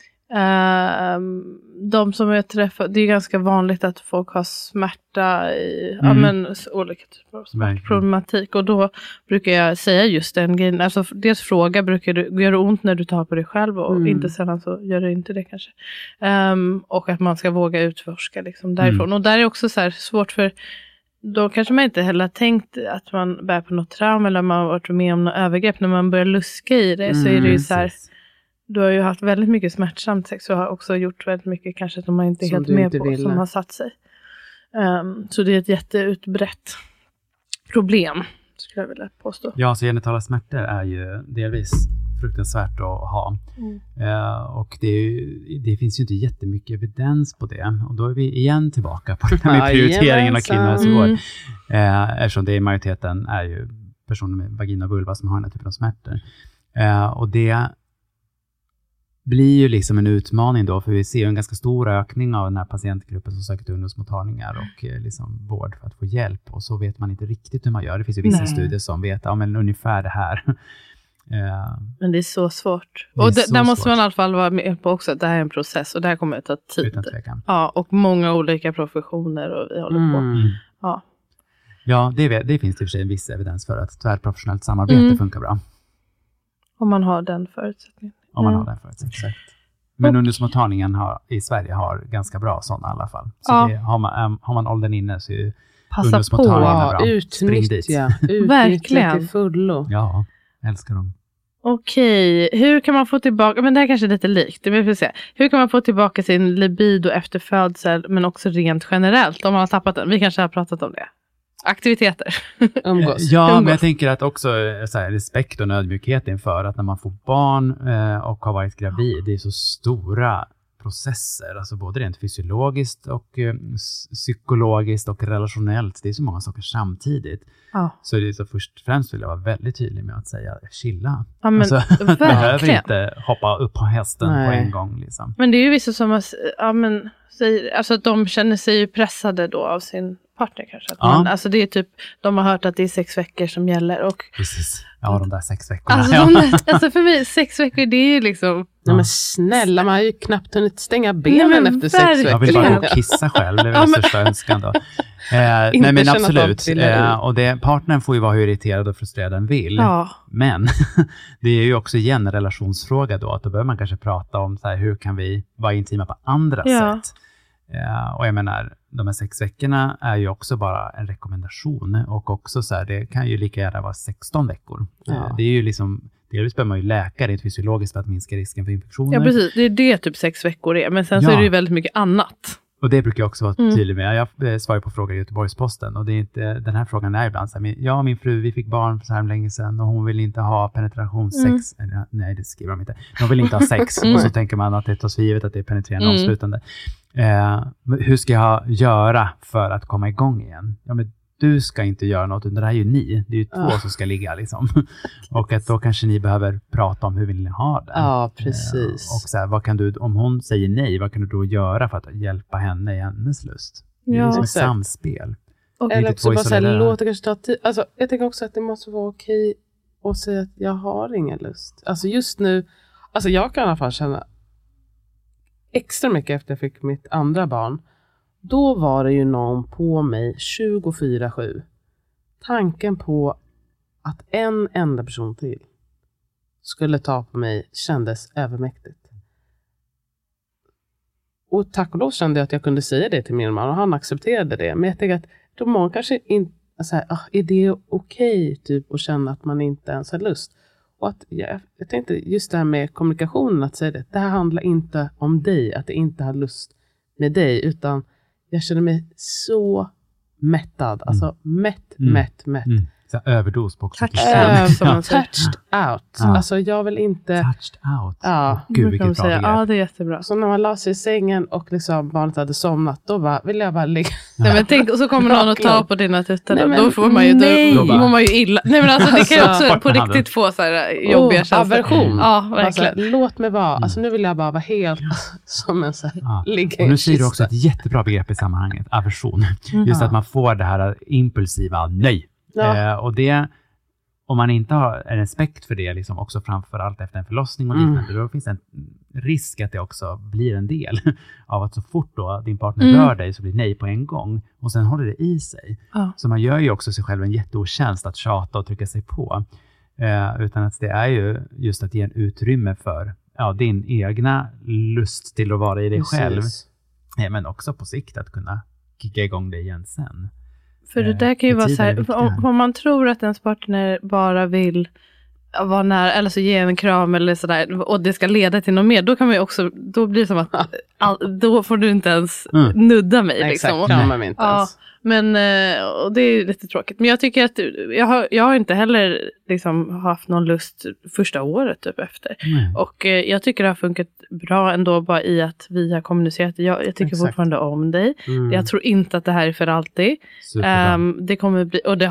C: de som jag träffar. Det är ganska vanligt att folk har smärta i olika typer av smärtproblematik. Och då brukar jag säga just den grejen. Alltså dels fråga, gör det ont när du tar på dig själv? Och inte sällan så gör det inte det kanske. Och att man ska våga utforska liksom därifrån. Och där är också så här svårt, för då kanske man inte heller tänkt att man bär på något trauma eller man har varit med om något övergrepp. När man börjar luska i det så är det ju så här... Du har ju haft väldigt mycket smärtsamt sex och har också gjort väldigt mycket kanske som man inte är helt med på, som har satt sig. Så det är ett jätteutbrett problem, skulle jag vilja påstå.
D: Ja, så genitala smärtor är ju delvis fruktansvärt att ha. Och det finns ju inte jättemycket evidens på det. Och då är vi igen tillbaka på det med prioriteringen av kvinnohälsovård. Eftersom det i majoriteten är ju personer med vagina och vulva som har den här typen av smärtor. Och det blir ju liksom en utmaning då, för vi ser en ganska stor ökning av den här patientgruppen som söker till ungdomsmottagningar och liksom vård för att få hjälp, och så vet man inte riktigt hur man gör. Det finns ju vissa studier som vet, men ungefär det här.
C: Men det är så svårt. Och där måste man i alla fall vara med på också, att det här är en process och det här kommer att ta tid.
D: Utan tvekan.
C: Ja, och många olika professioner och vi håller på.
D: Ja, det finns i och för sig en viss evidens för att tvärprofessionellt samarbete funkar bra.
C: Om man har den förutsättningen.
D: Men ungdomsmottagningen i Sverige har ganska bra sådana i alla fall. Så har man åldern inne så är ungdomsmottagningen bra.
E: Utnyttja till fullo.
D: Ja, älskar dem.
C: Okej, hur kan man få tillbaka, men det här kanske är lite likt, men vi får se. Hur kan man få tillbaka sin libido efter födsel, men också rent generellt om man har tappat den? Vi kanske har pratat om det. Aktiviteter.
E: Umgås.
D: Men jag tänker att också så här, respekt och nödmjukhet inför att när man får barn och har varit gravid, det är så stora processer, alltså både rent fysiologiskt och psykologiskt och relationellt. Det är så många saker samtidigt. Så det är så först och främst vill jag vara väldigt tydlig med att säga chilla.
C: Ja, men
D: behöver inte hoppa upp på hästen på en gång liksom.
C: Men det är ju vissa som säger, alltså att de känner sig pressade då av sin partner kanske. Att alltså det är typ, de har hört att det är 6 veckor som gäller. Och,
D: precis. Ja, de där 6 veckorna.
C: Alltså för mig, 6 veckor, det är ju liksom...
E: Nej men snälla, man har ju knappt hunnit stänga benen efter 6 veckor.
D: Jag vill bara gå och kissa själv, det är den största önskan då. Nej men absolut. Och partnern får ju vara hur irriterad och frustrerad den vill. Men det är ju också igen en relationsfråga då. Att då behöver man kanske prata om så här, hur kan vi vara intima på andra sätt. Och jag menar, de här 6 veckorna är ju också bara en rekommendation. Och också så här, det kan ju lika gärna vara 16 veckor. Det är ju liksom, delvis behöver man ju läka rent fysiologiskt för att minska risken för infektioner.
C: Ja precis, det är det typ 6 veckor är. Men sen så är det ju väldigt mycket annat.
D: Och det brukar jag också vara tydlig med. Jag svarar på frågor i Göteborgs-Posten. Och det är inte, den här frågan är ibland så här, min fru, vi fick barn för så här länge sedan och hon vill inte ha penetrationssex. Nej, det skriver de inte. De vill inte ha sex. Och så tänker man att det tas för givet att det är penetrerande avslutande. Hur ska jag göra för att komma igång igen? Ja, men du ska inte göra något, utan det här är ju ni. Det är ju 2 som ska ligga liksom. Och att då kanske ni behöver prata om hur vill ni ha det.
E: Ja, precis.
D: Och så här, vad kan du, om hon säger nej, vad kan du då göra för att hjälpa henne i hennes lust? Det är liksom ett samspel.
E: Eller också bara så här, låt det kanske ta tid. Alltså, jag tänker också att det måste vara okej att säga att jag har ingen lust. Alltså just nu, alltså jag kan i alla fall känna extra mycket efter jag fick mitt andra barn. Då var det ju någon på mig 24/7. Tanken på att en enda person till skulle ta på mig kändes övermäktigt. Och tack och lov kände jag att jag kunde säga det till min man och han accepterade det. Men jag tänker att då många kanske inte, så här, är det okej typ att känna att man inte ens har lust? Och att jag tänkte just det här med kommunikationen, att säga det här handlar inte om dig, att det inte har lust med dig, utan jag känner mig så mättad, alltså mätt.
D: Så överdos på
E: touched out. Alltså jag vill inte...
D: Touched out.
E: Ja.
D: Gud, vilket bra.
C: Ja, det är jättebra.
E: Så när man la sig i sängen och liksom barnet hade somnat, då vill jag bara ligga.
C: Nej, men tänk, och så kommer någon att ta på dina tuttar. Då får man ju illa. Nej, men alltså det kan ju också på riktigt få så här jobbiga känslor.
E: Aversion.
C: Ja, verkligen.
E: Alltså, låt mig vara. Alltså nu vill jag bara vara helt som en så här, ligga i
D: och nu säger du också ett jättebra begrepp i sammanhanget. Aversion. Just att man får det här impulsiva nej. Och det, om man inte har en respekt för det liksom också framförallt efter en förlossning och liknande, då finns det en risk att det också blir en del av att så fort då din partner rör dig så blir nej på en gång och sen håller det i sig. Så man gör ju också sig själv en jätteotjänst att tjata och trycka sig på. Utan att det är ju just att ge en utrymme för din egna lust till att vara i dig själv. Men också på sikt att kunna kicka igång det igen sen.
C: För det där kan ju vara så här, om man tror att ens partner bara vill vara nära, eller så ge en kram eller sådär, och det ska leda till något mer, då kan man ju också, då blir det som att då får du inte ens nudda mig.
E: Exakt,
C: liksom.
E: kramar mig inte ens.
C: Men, och det är lite tråkigt. Men jag tycker att jag har inte heller liksom haft någon lust första året typ efter. Och jag tycker det har funkat bra ändå, bara i att vi har kommunicerat. Jag tycker fortfarande om dig. Jag tror inte att det här är för alltid. Det kommer bli, och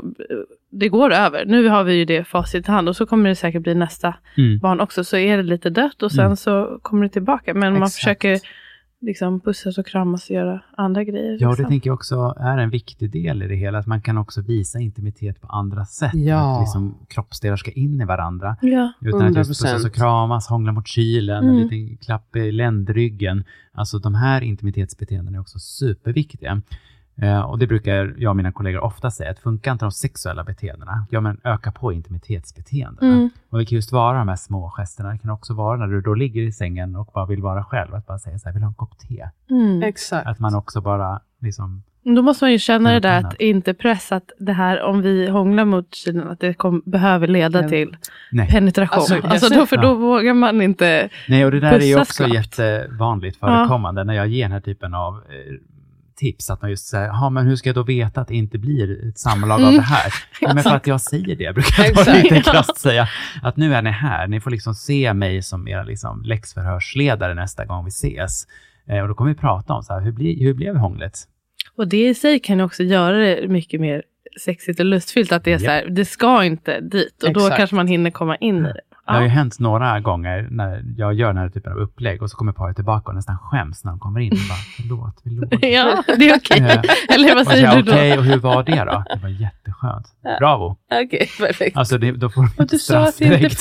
C: det går över. Nu har vi ju det facit i hand, och så kommer det säkert bli nästa barn också. Så är det lite dött och sen så kommer det tillbaka. Men man försöker liksom pussas och kramas och göra andra grejer.
D: Ja,
C: liksom.
D: det tänker jag också är en viktig del i det hela. Att man kan också visa intimitet på andra sätt. Att liksom kroppsdelar ska in i varandra.
C: Ja.
D: Utan 100%. Att just pussas och kramas, hångla mot kylen, en liten klapp i ländryggen. Alltså de här intimitetsbeteenden är också superviktiga. Och det brukar jag och mina kollegor ofta säga, att funkar inte de sexuella beteendena, men öka på intimitetsbeteendena. Och det kan just vara de här små gesterna. Det kan också vara när du då ligger i sängen och bara vill vara själv, att bara säga så här, vill du ha en kopp te?
E: Exakt.
D: Att man också bara liksom...
C: Då måste man ju känna det där, att inte pressa att det här, om vi hånglar mot kylen, att det behöver leda till penetration. Alltså då vågar man inte.
D: Nej, och det där är ju också jättevanligt förekommande när jag ger den här typen av tips, att man just säger, men hur ska jag då veta att det inte blir ett samlag av det här? Men för att jag säger det, brukar jag vara lite krasst säga, att nu är ni här, ni får liksom se mig som era liksom läxförhörsledare nästa gång vi ses. Och då kommer vi prata om så här, hur blev hånglet? Och
C: det i sig kan också göra det mycket mer sexigt och lustfyllt, att det är så här, det ska inte dit, och då kanske man hinner komma in i det.
D: Det har ju hänt några gånger när jag gör den här typen av upplägg, och så kommer paret tillbaka och nästan skäms när de kommer in och bara, förlåt.
C: Ja, det är okej. Eller vad säger du då?
D: Okej, och hur var det då? Det var jätteskönt. Bravo.
E: Okej, perfekt.
D: Alltså då får de inte straff direkt.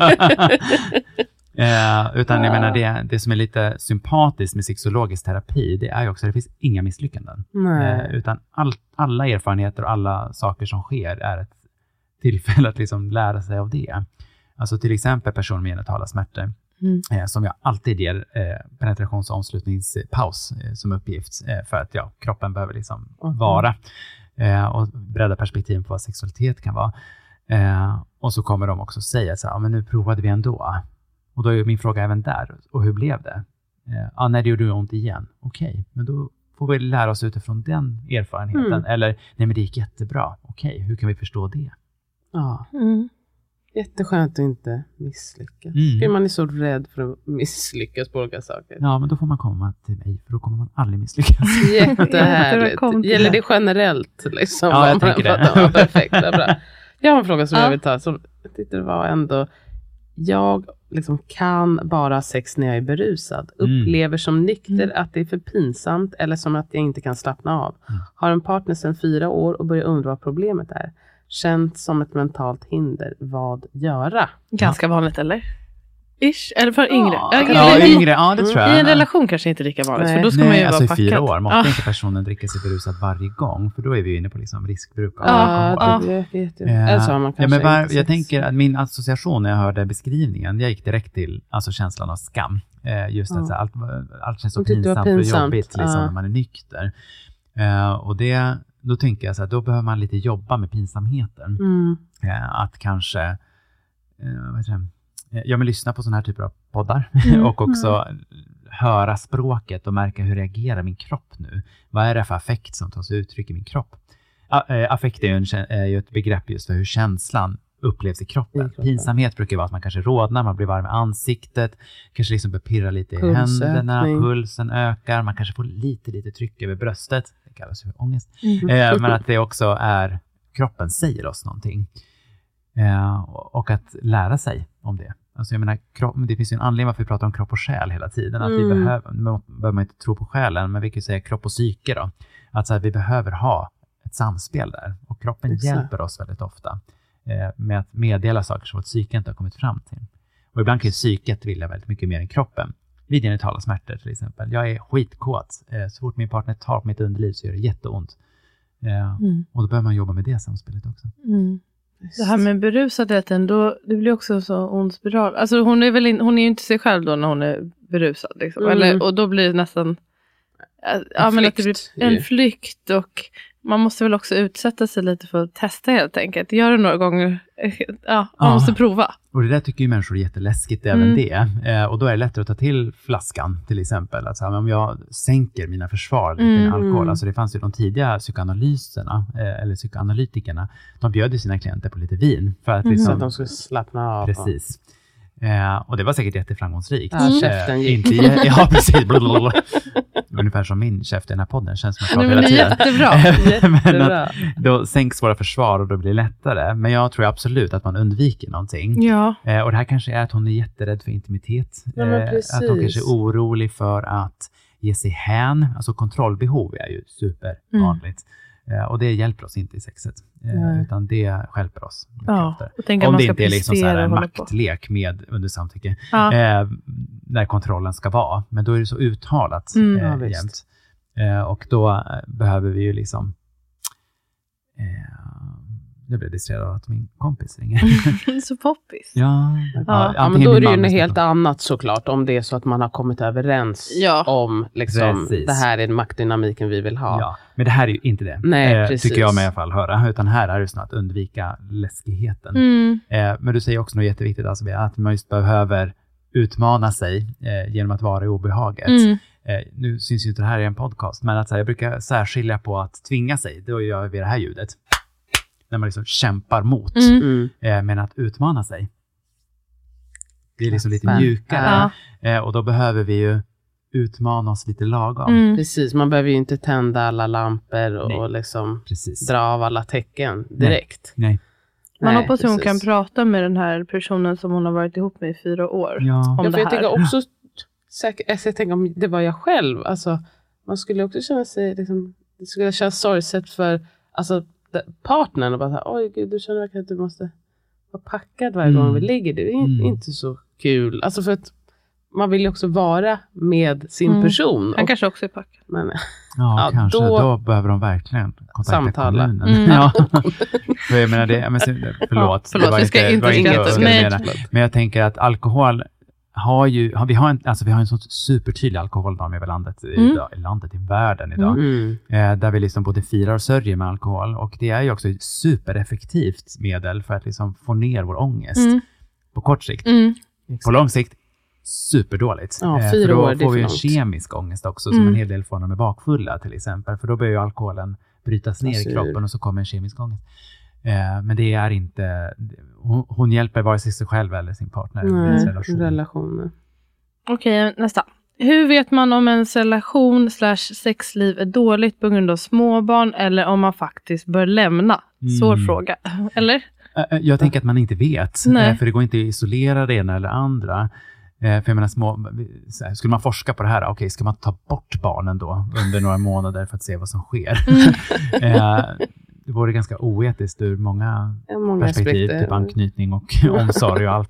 D: Utan jag menar, det som är lite sympatiskt med sexologisk terapi, det är ju också att det finns inga misslyckanden. Utan alla erfarenheter och alla saker som sker är ett tillfälle att liksom lära sig av det. Alltså till exempel personer med genitala smärtor, som jag alltid ger penetrations- och omslutningspaus som uppgift, för att kroppen behöver liksom vara och bredda perspektiven på vad sexualitet kan vara. Och så kommer de också säga så här, men nu provade vi ändå. Och då är min fråga även där, och hur blev det? När det gjorde ont igen. Okej, men då får vi lära oss utifrån den erfarenheten. Eller, nej men det gick jättebra. Okej, hur kan vi förstå det?
E: Ja. Jätteskönt att inte misslyckas. Man är så rädd för att misslyckas på olika saker.
D: Ja, men då får man komma till mig, för då kommer man aldrig misslyckas.
E: Jättehärligt. Gäller det generellt? Liksom,
D: ja, jag tänker det.
E: Ja, perfekt, det är bra. Jag har en fråga som jag vill ta. Som jag tyckte det var ändå... Jag liksom kan bara sex när jag är berusad. Upplever som nykter att det är för pinsamt, eller som att jag inte kan slappna av. Har en partner sedan 4 år och börjar undra vad problemet är. Känt som ett mentalt hinder. Vad göra?
C: Ganska vanligt, eller? Ish, eller för yngre.
D: Yngre, det tror jag.
C: I en relation kanske inte lika vanligt. För då ska man ju vara packad.
D: I 4 år måste inte personen dricka sig berusad varje gång. För då är vi ju inne på liksom riskbruk.
E: Det vet jag. Eller så har man kanske
D: jag tänker att min association när jag hörde beskrivningen, jag gick direkt till känslan av skam. Just att allt känns så pinsamt och jobbigt liksom, när man är nykter. Och då tänker jag så här, då behöver man lite jobba med pinsamheten. Att kanske lyssna på sådana här typer av poddar och också höra språket och märka hur reagerar min kropp nu. Vad är det för affekt som tar sig uttryck i min kropp? Affekt är ju ett begrepp just för hur känslan upplevs i kroppen. Pinsamhet brukar vara att man kanske rodnar, man blir varm i ansiktet, kanske liksom börjar pirra lite i händerna, pulsen ökar, man kanske får lite tryck över bröstet. Det kallas för ångest. Men att det också är, kroppen säger oss någonting. Och att lära sig om det. Alltså jag menar, det finns ju en anledning varför vi pratar om kropp och själ hela tiden. Att vi behöver man inte tro på själen, men vi kan säga kropp och psyke då. Att så här, vi behöver ha ett samspel där. Och kroppen hjälper oss väldigt ofta med att meddela saker som vårt psyke inte har kommit fram till. Och ibland kan ju psyket vilja väldigt mycket mer än kroppen. Vid genitala smärtor till exempel. Jag är skitkåt. Så fort min partner tar på mitt underliv så gör det jätteont. Och då behöver man jobba med det samspelet också.
C: Det här med berusadheten, det blir också så ond spiral. Alltså hon är ju inte sig själv då när hon är berusad. Liksom. Och då blir det nästan att det blir en flykt. Och man måste väl också utsätta sig lite för att testa helt enkelt. Gör det några gånger. Man måste prova.
D: Och det där tycker ju människor är jätteläskigt även det. Och då är det lättare att ta till flaskan till exempel. Alltså, om jag sänker mina försvar med alkohol. Alltså det fanns ju de tidiga psykoanalyserna eller psykoanalytikerna. De bjöd ju sina klienter på lite vin. För att liksom,
E: så att de skulle slappna av.
D: Precis. Och det var säkert jätteframgångsrikt.
E: Käften gick.
D: Ja, precis. Ungefär som min käft i den här podden. Känns som att jag pratar hela
C: tiden.
D: Men att då sänks våra försvar och då blir det lättare. Men jag tror absolut att man undviker någonting.
C: Ja.
D: Och det här kanske är att hon är jätterädd för intimitet. Att hon kanske är orolig för att ge sig hän. Alltså kontrollbehov är ju supervanligt. Och det hjälper oss inte i sexet. Utan det hjälper oss.
C: Om
D: det inte är liksom så här en maktlek med under samtycke. Där kontrollen ska vara. Men då är det så uttalat jämt. Och då behöver vi ju liksom... Jag blev distraherad av att min kompis ringer.
C: Så poppis.
E: Men då är det ju något helt annat såklart. Om det är så att man har kommit överens om liksom, det här är maktdynamiken vi vill ha.
D: Ja, men det här är ju inte det. Nej, tycker jag med i alla fall höra. Utan här är det snart att undvika läskigheten. Men du säger också något jätteviktigt. Alltså, att man just behöver utmana sig genom att vara i obehaget. Nu syns ju inte det här i en podcast. Men att, så här, jag brukar särskilja på att tvinga sig. Då gör vi det här ljudet. När man liksom kämpar mot. Men att utmana sig. Det är liksom lite mjukare. Och då behöver vi ju utmana oss lite lagom.
E: Precis, man behöver ju inte tända alla lampor och liksom dra av alla tecken direkt.
D: Nej.
C: Man hoppas att hon kan prata med den här personen som hon har varit ihop med i 4 år. Om det här.
E: Jag tänker också jag tänker om det var jag själv. Alltså, man skulle också känna sig liksom, det skulle kännas sorgset för alltså partnern och bara så här, oj gud, du känner verkligen att du måste vara packad varje gång vi ligger. Det är inte så kul. Alltså för att man vill ju också vara med sin person.
C: Han kanske också är packad.
D: Men, kanske. Då behöver de verkligen kontakta kommunen. Jag menar det, förlåt.
C: Jag ska inte
D: men jag tänker att alkohol vi har en sån supertydlig alkoholnorm i landet, i världen idag. Där vi liksom både firar och sörjer med alkohol. Och det är ju också ett supereffektivt medel för att liksom få ner vår ångest. På kort sikt. På lång sikt, superdåligt.
E: 4 år,
D: för då får vi en kemisk ångest också. Som en hel del får när de är bakfulla till exempel. För då börjar ju alkoholen brytas ner i kroppen och så kommer en kemisk ångest. Men det är inte... Hon hjälper vare sig själv eller sin partner.
E: Nej, relationer.
C: Okej, nästa. Hur vet man om en relation / sexliv är dåligt på grund av småbarn eller om man faktiskt bör lämna? Svår fråga, eller?
D: Jag tänker att man inte vet. För det går inte att isolera det ena eller andra. För jag menar, skulle man forska på det här, okej, ska man ta bort barnen då under några månader för att se vad som sker? Det vore ganska oetiskt ur många perspektiv, typ anknytning och omsorg och allt.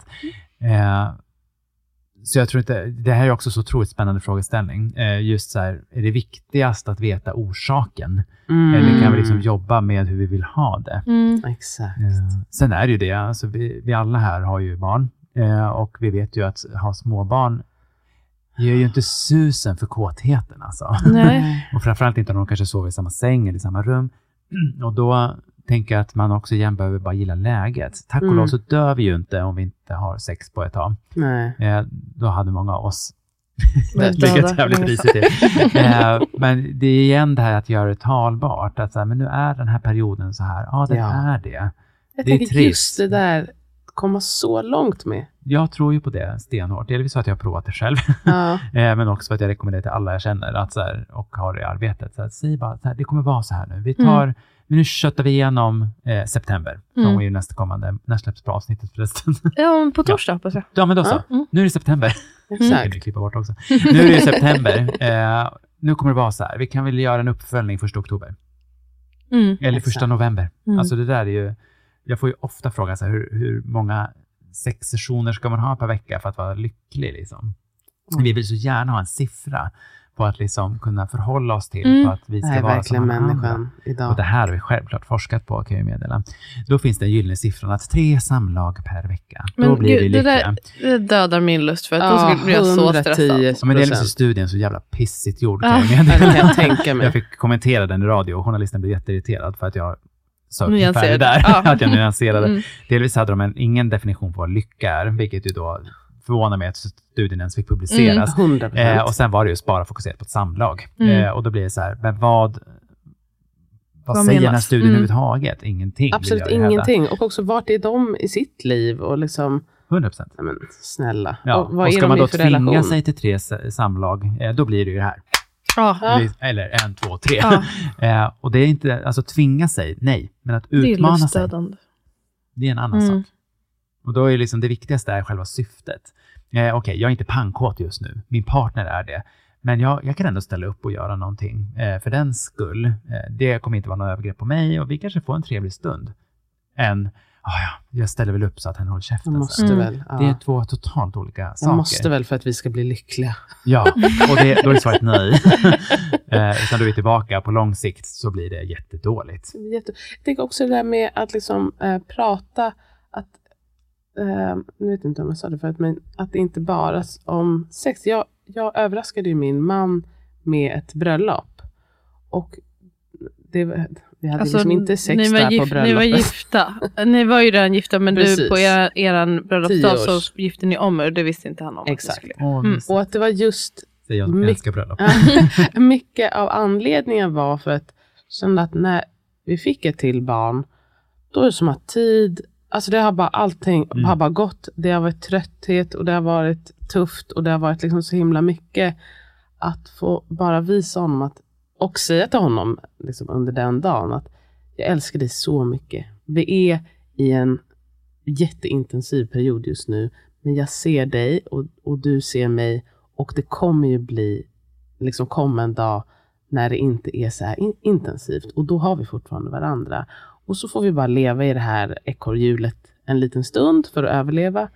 D: Så jag tror inte, det här är också så otroligt spännande frågeställning. Just så här, är det viktigast att veta orsaken? Eller kan vi liksom jobba med hur vi vill ha det?
E: Exakt.
D: Sen är det ju det, alltså vi alla här har ju barn. Och vi vet ju att ha småbarn ger ju inte susen för kåtheten alltså.
C: Nej.
D: Och framförallt inte om de kanske sover i samma säng eller i samma rum. Och då tänker att man också igen behöver bara gilla läget. Tack och lov så dör vi ju inte om vi inte har sex på ett tag.
E: Nej.
D: Då hade många av oss legat jävligt risigt till. Men det är igen det här att göra det talbart. Att så här, men nu är den här perioden så här. Ja, det är det.
E: Jag tänker just det där komma så långt med.
D: Jag tror ju på det stenhårt. Delvis så att jag har provat det själv. Men också för att jag rekommenderar till alla jag känner att så här, och har det i arbetet. Så här, säg bara så här, det kommer vara så här nu. Vi tar, men nu köttar vi igenom september. Som är ju när släpps på avsnittet förresten.
C: Ja, på torsdag hoppas jag.
D: Ja, men då så. Nu är det september.
E: Exakt.
D: Klippa bort också. Nu är det september. Nu kommer det vara så här. Vi kan väl göra en uppföljning 1 oktober. Eller 1 november. Alltså det där är ju... Jag får ju ofta fråga så här, hur många sexsessioner ska man ha per vecka för att vara lycklig liksom. Vi vill så gärna ha en siffra på att liksom kunna förhålla oss till på att vi ska vara som människan idag. Och det här har vi självklart forskat på, kan jag meddela. Då finns den gyllene siffran att 3 samlag per vecka.
C: Men
D: då blir vi lyckliga.
C: Det dödar min lust för att då skulle jag så stressad.
D: Men det är liksom studien så jävla pissigt gjord, kan jag meddela.
E: Jag tänker mig.
D: Jag fick kommentera den i radio. Journalisten blev jätteirriterad för att jag så ungefär där, att jag nyanserade. Delvis hade de ingen definition på vad lycka är, vilket ju då förvånar mig att studien ens fick publiceras.
E: 100%.
D: Och sen var det just bara fokuserat på ett samlag. Och då blir det så här, men vad säger den här studien överhuvudtaget? Ingenting.
E: Absolut ingenting. Och också, vart är de i sitt liv? Och liksom...
D: 100%.
E: Ja, men snälla.
D: Ja. Och ska man då tvinga sig till 3 samlag, då blir det ju det här. Eller 1, 2, 3. Och det är inte, alltså tvinga sig, nej. Men att utmana sig, det är en annan sak. Och då är liksom det viktigaste är själva syftet. Okej, jag är inte pankåt just nu. Min partner är det. Men jag kan ändå ställa upp och göra någonting för den skull. Det kommer inte vara något övergrepp på mig och vi kanske får en trevlig stund. Jag ställer väl upp så att han håller käften. Det är 2 totalt olika saker.
E: Jag måste väl för att vi ska bli lyckliga.
D: Ja, och då är det svaret nej. Utan du är tillbaka på lång sikt så blir det jättedåligt.
E: Jag tänker också det där med att liksom prata att nu vet inte om jag sa det förut, men att det inte bara om sex. Jag överraskade ju min man med ett bröllop. Och vi hade liksom inte sex där på bröllopet.
C: Ni var gifta. Ni var ju redan gifta, men du på eran bröllopsdag så gifte ni om er. Det visste inte han om.
E: Exakt. Och att det var just mycket av anledningen var för att kände att när vi fick ett till barn, då är det som att tid, alltså det har bara allting har bara gått. Det har varit trötthet och det har varit tufft och det har varit liksom så himla mycket att få bara visa honom att, och säga till honom liksom under den dagen att jag älskar dig så mycket. Vi är i en jätteintensiv period just nu, men jag ser dig och du ser mig och det kommer ju bli liksom komma en dag när det inte är så här intensivt och då har vi fortfarande varandra. Och så får vi bara leva i det här ekorrhjulet en liten stund för att överleva.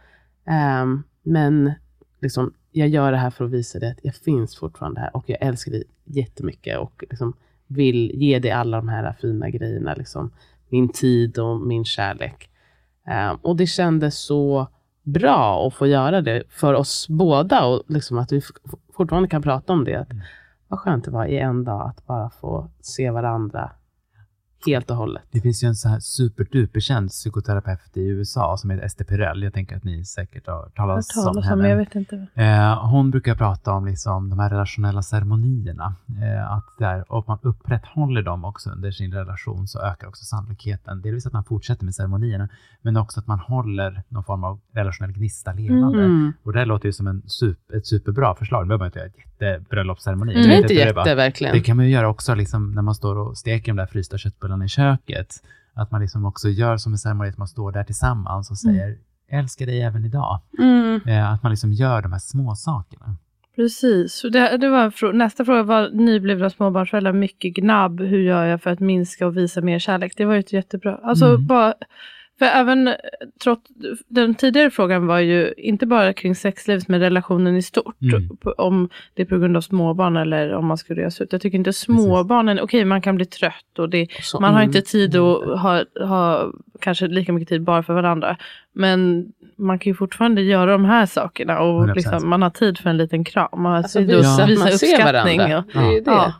E: Men liksom, jag gör det här för att visa dig att jag finns fortfarande här. Och jag älskar dig jättemycket. Och liksom vill ge dig alla de här fina grejerna. Liksom, min tid och min kärlek. Och det kändes så bra att få göra det för oss båda. Och liksom att vi fortfarande kan prata om det. Att, vad skönt det var i en dag att bara få se varandra. Helt och hållet.
D: Det finns ju en så här superduperkänd psykoterapeut i USA som heter Esther Perel. Jag tänker att ni säkert har talat om henne.
C: Jag vet inte.
D: Hon brukar prata om liksom de här relationella ceremonierna. Och man upprätthåller dem också under sin relation så ökar också sannolikheten. Delvis att man fortsätter med ceremonierna men också att man håller någon form av relationell gnista levande. Och det låter ju som ett superbra förslag. Det behöver man inte göra ett jättebröllopsceremoni.
E: Det är inte jätteverkligen.
D: Det kan man ju göra också liksom, när man står och steker de där frysta köttbullarna i köket. Att man liksom också gör som en ceremoni att man står där tillsammans och säger älskar dig även idag. Att man liksom gör de här små sakerna.
C: Precis. Det var nästa fråga var nyblivna småbarnsföräldrar mycket gnabb. Hur gör jag för att minska och visa mer kärlek? Det var ju jättebra. Alltså bara... För även trots den tidigare frågan var ju inte bara kring sexlivet med relationen i stort. Om det är på grund av småbarn eller om man skulle resa ut. Jag tycker inte småbarnen, okej, man kan bli trött och man har inte tid att ha kanske lika mycket tid bara för varandra. Men man kan ju fortfarande göra de här sakerna och liksom, man har tid för en liten kram. Man har tid att visa uppskattning.
E: Varandra. Det är det.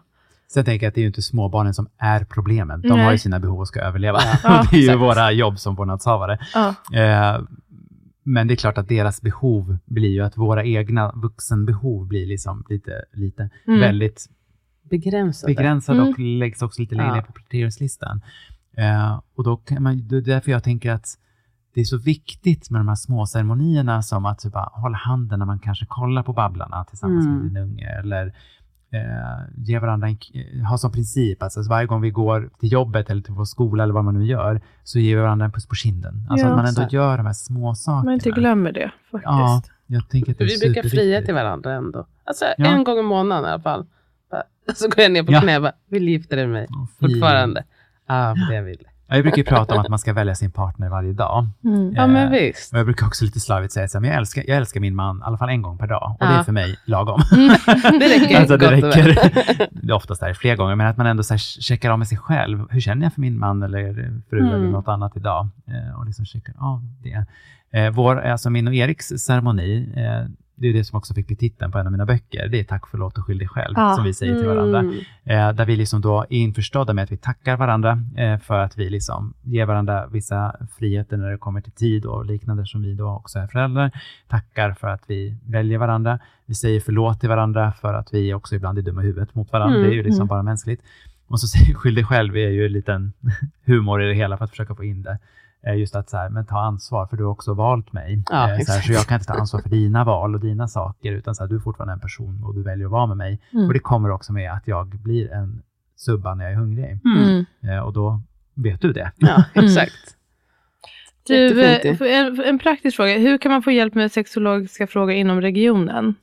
D: Sen tänker jag att det är ju inte småbarnen som är problemen. De har ju sina behov och ska överleva. Ja, det är ju våra jobb som vårdnadshavare. Men det är klart att deras behov blir ju att våra egna vuxenbehov blir liksom lite väldigt begränsade och läggs också lite längre på prioriteringslistan. Och då kan det är därför jag tänker att det är så viktigt med de här små ceremonierna som att typ hålla handen när man kanske kollar på Babblarna tillsammans med din unge, eller ge varandra ha som princip alltså varje gång vi går till jobbet eller till vår skola eller vad man nu gör, så ger vi varandra en puss på kinden. Alltså att man ändå gör de här små sakerna.
C: Man inte glömmer det faktiskt.
D: Ja, jag tänker att det är
E: vi brukar fria till varandra ändå. Alltså en gång i månaden i alla fall. Så går jag ner på knä och bara, vill gifta dig med mig fortfarande? Ja, det jag vill.
D: Jag brukar ju prata om att man ska välja sin partner varje dag.
E: Ja, men visst.
D: Och jag brukar också lite slarvigt säga att jag älskar min man i alla fall en gång per dag. Och det är för mig lagom.
E: Det räcker.
D: Alltså, det räcker. Det är oftast där fler gånger. Men att man ändå så här, checkar av med sig själv. Hur känner jag för min man eller fru eller något annat idag? Och liksom checkar av det. Alltså min och Eriks ceremoni, det är det som också fick bli titeln på en av mina böcker. Det är tack, förlåt och skyll dig själv, som vi säger till varandra. Där vi liksom då är införstådda med att vi tackar varandra för att vi liksom ger varandra vissa friheter när det kommer till tid och liknande, som vi då också är föräldrar. Tackar för att vi väljer varandra. Vi säger förlåt till varandra för att vi också ibland är dumma i huvudet mot varandra. Det är ju liksom bara mänskligt. Och så säger skyll dig själv är ju en liten humor i det hela för att försöka få in det. Just att så här, men ta ansvar för du har också valt mig. Så jag kan inte ta ansvar för dina val och dina saker, utan så här, du är fortfarande en person och du väljer att vara med mig. Och det kommer också med att jag blir en subba när jag är hungrig. Och då vet du det.
E: Ja, exakt.
C: Du, en praktisk fråga. Hur kan man få hjälp med sexologiska frågor inom regionen?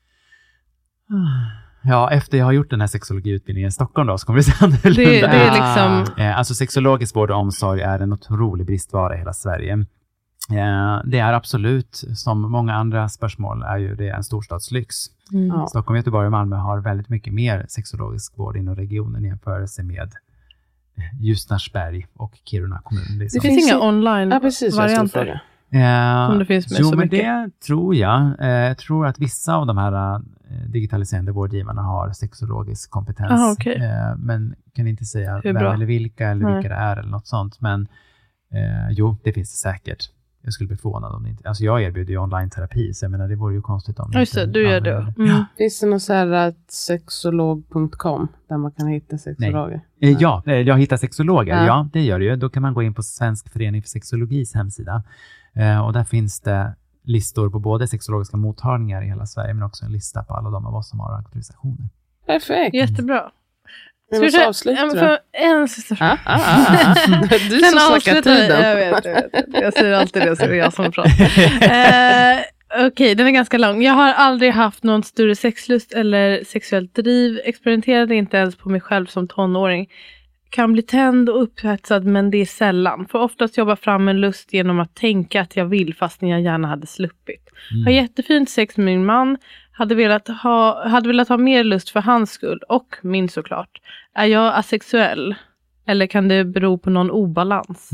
D: Ja, efter jag har gjort den här sexologiutbildningen i Stockholm då, så kommer det se annorlunda.
C: Det är liksom...
D: Alltså sexologisk vård och omsorg är en otrolig bristvara i hela Sverige. Det är absolut, som många andra spörsmål, är ju det en storstadslyx. Stockholm, Göteborg och Malmö har väldigt mycket mer sexologisk vård inom regionen i jämförelse med Ljusnarsberg och Kiruna kommun. Liksom.
C: Det finns inga online-varianter.
D: Som det finns med så mycket. Det tror jag. Jag tror att vissa av de här digitaliserande vårdgivarna har sexologisk kompetens. Men kan inte säga vem eller vilka eller vilka det är eller något sånt. Men jo, det finns det säkert. Jag skulle bli förvånad om det inte. Alltså jag erbjuder ju online-terapi, så jag menar det vore ju konstigt om det
C: just det, du gör det.
E: Finns det något så här sexolog.com där man kan hitta sexologer?
D: Ja, jag hittar sexologer. Ja, det gör det ju. Då kan man gå in på Svensk förening för sexologis hemsida. Och där finns det listor på både sexologiska mottagningar i hela Sverige, men också en lista på alla de av oss som har auktorisationer.
E: Perfekt.
C: Jättebra.
E: Ska vi avsluta?
C: En sista fråga.
E: Du som snackar tiden.
C: Jag vet. Jag säger alltid det, så det är jag som pratar. Okej, den är ganska lång. Jag har aldrig haft någon större sexlust eller sexuellt driv. Experimenterade inte ens på mig själv som tonåring. Kan bli tänd och upphetsad, men det är sällan. Får oftast jobba fram en lust genom att tänka att jag vill, fast jag gärna hade sluppit. Har jättefint sex med min man. Hade velat ha mer lust för hans skull och min såklart. Är jag asexuell? Eller kan det bero på någon obalans?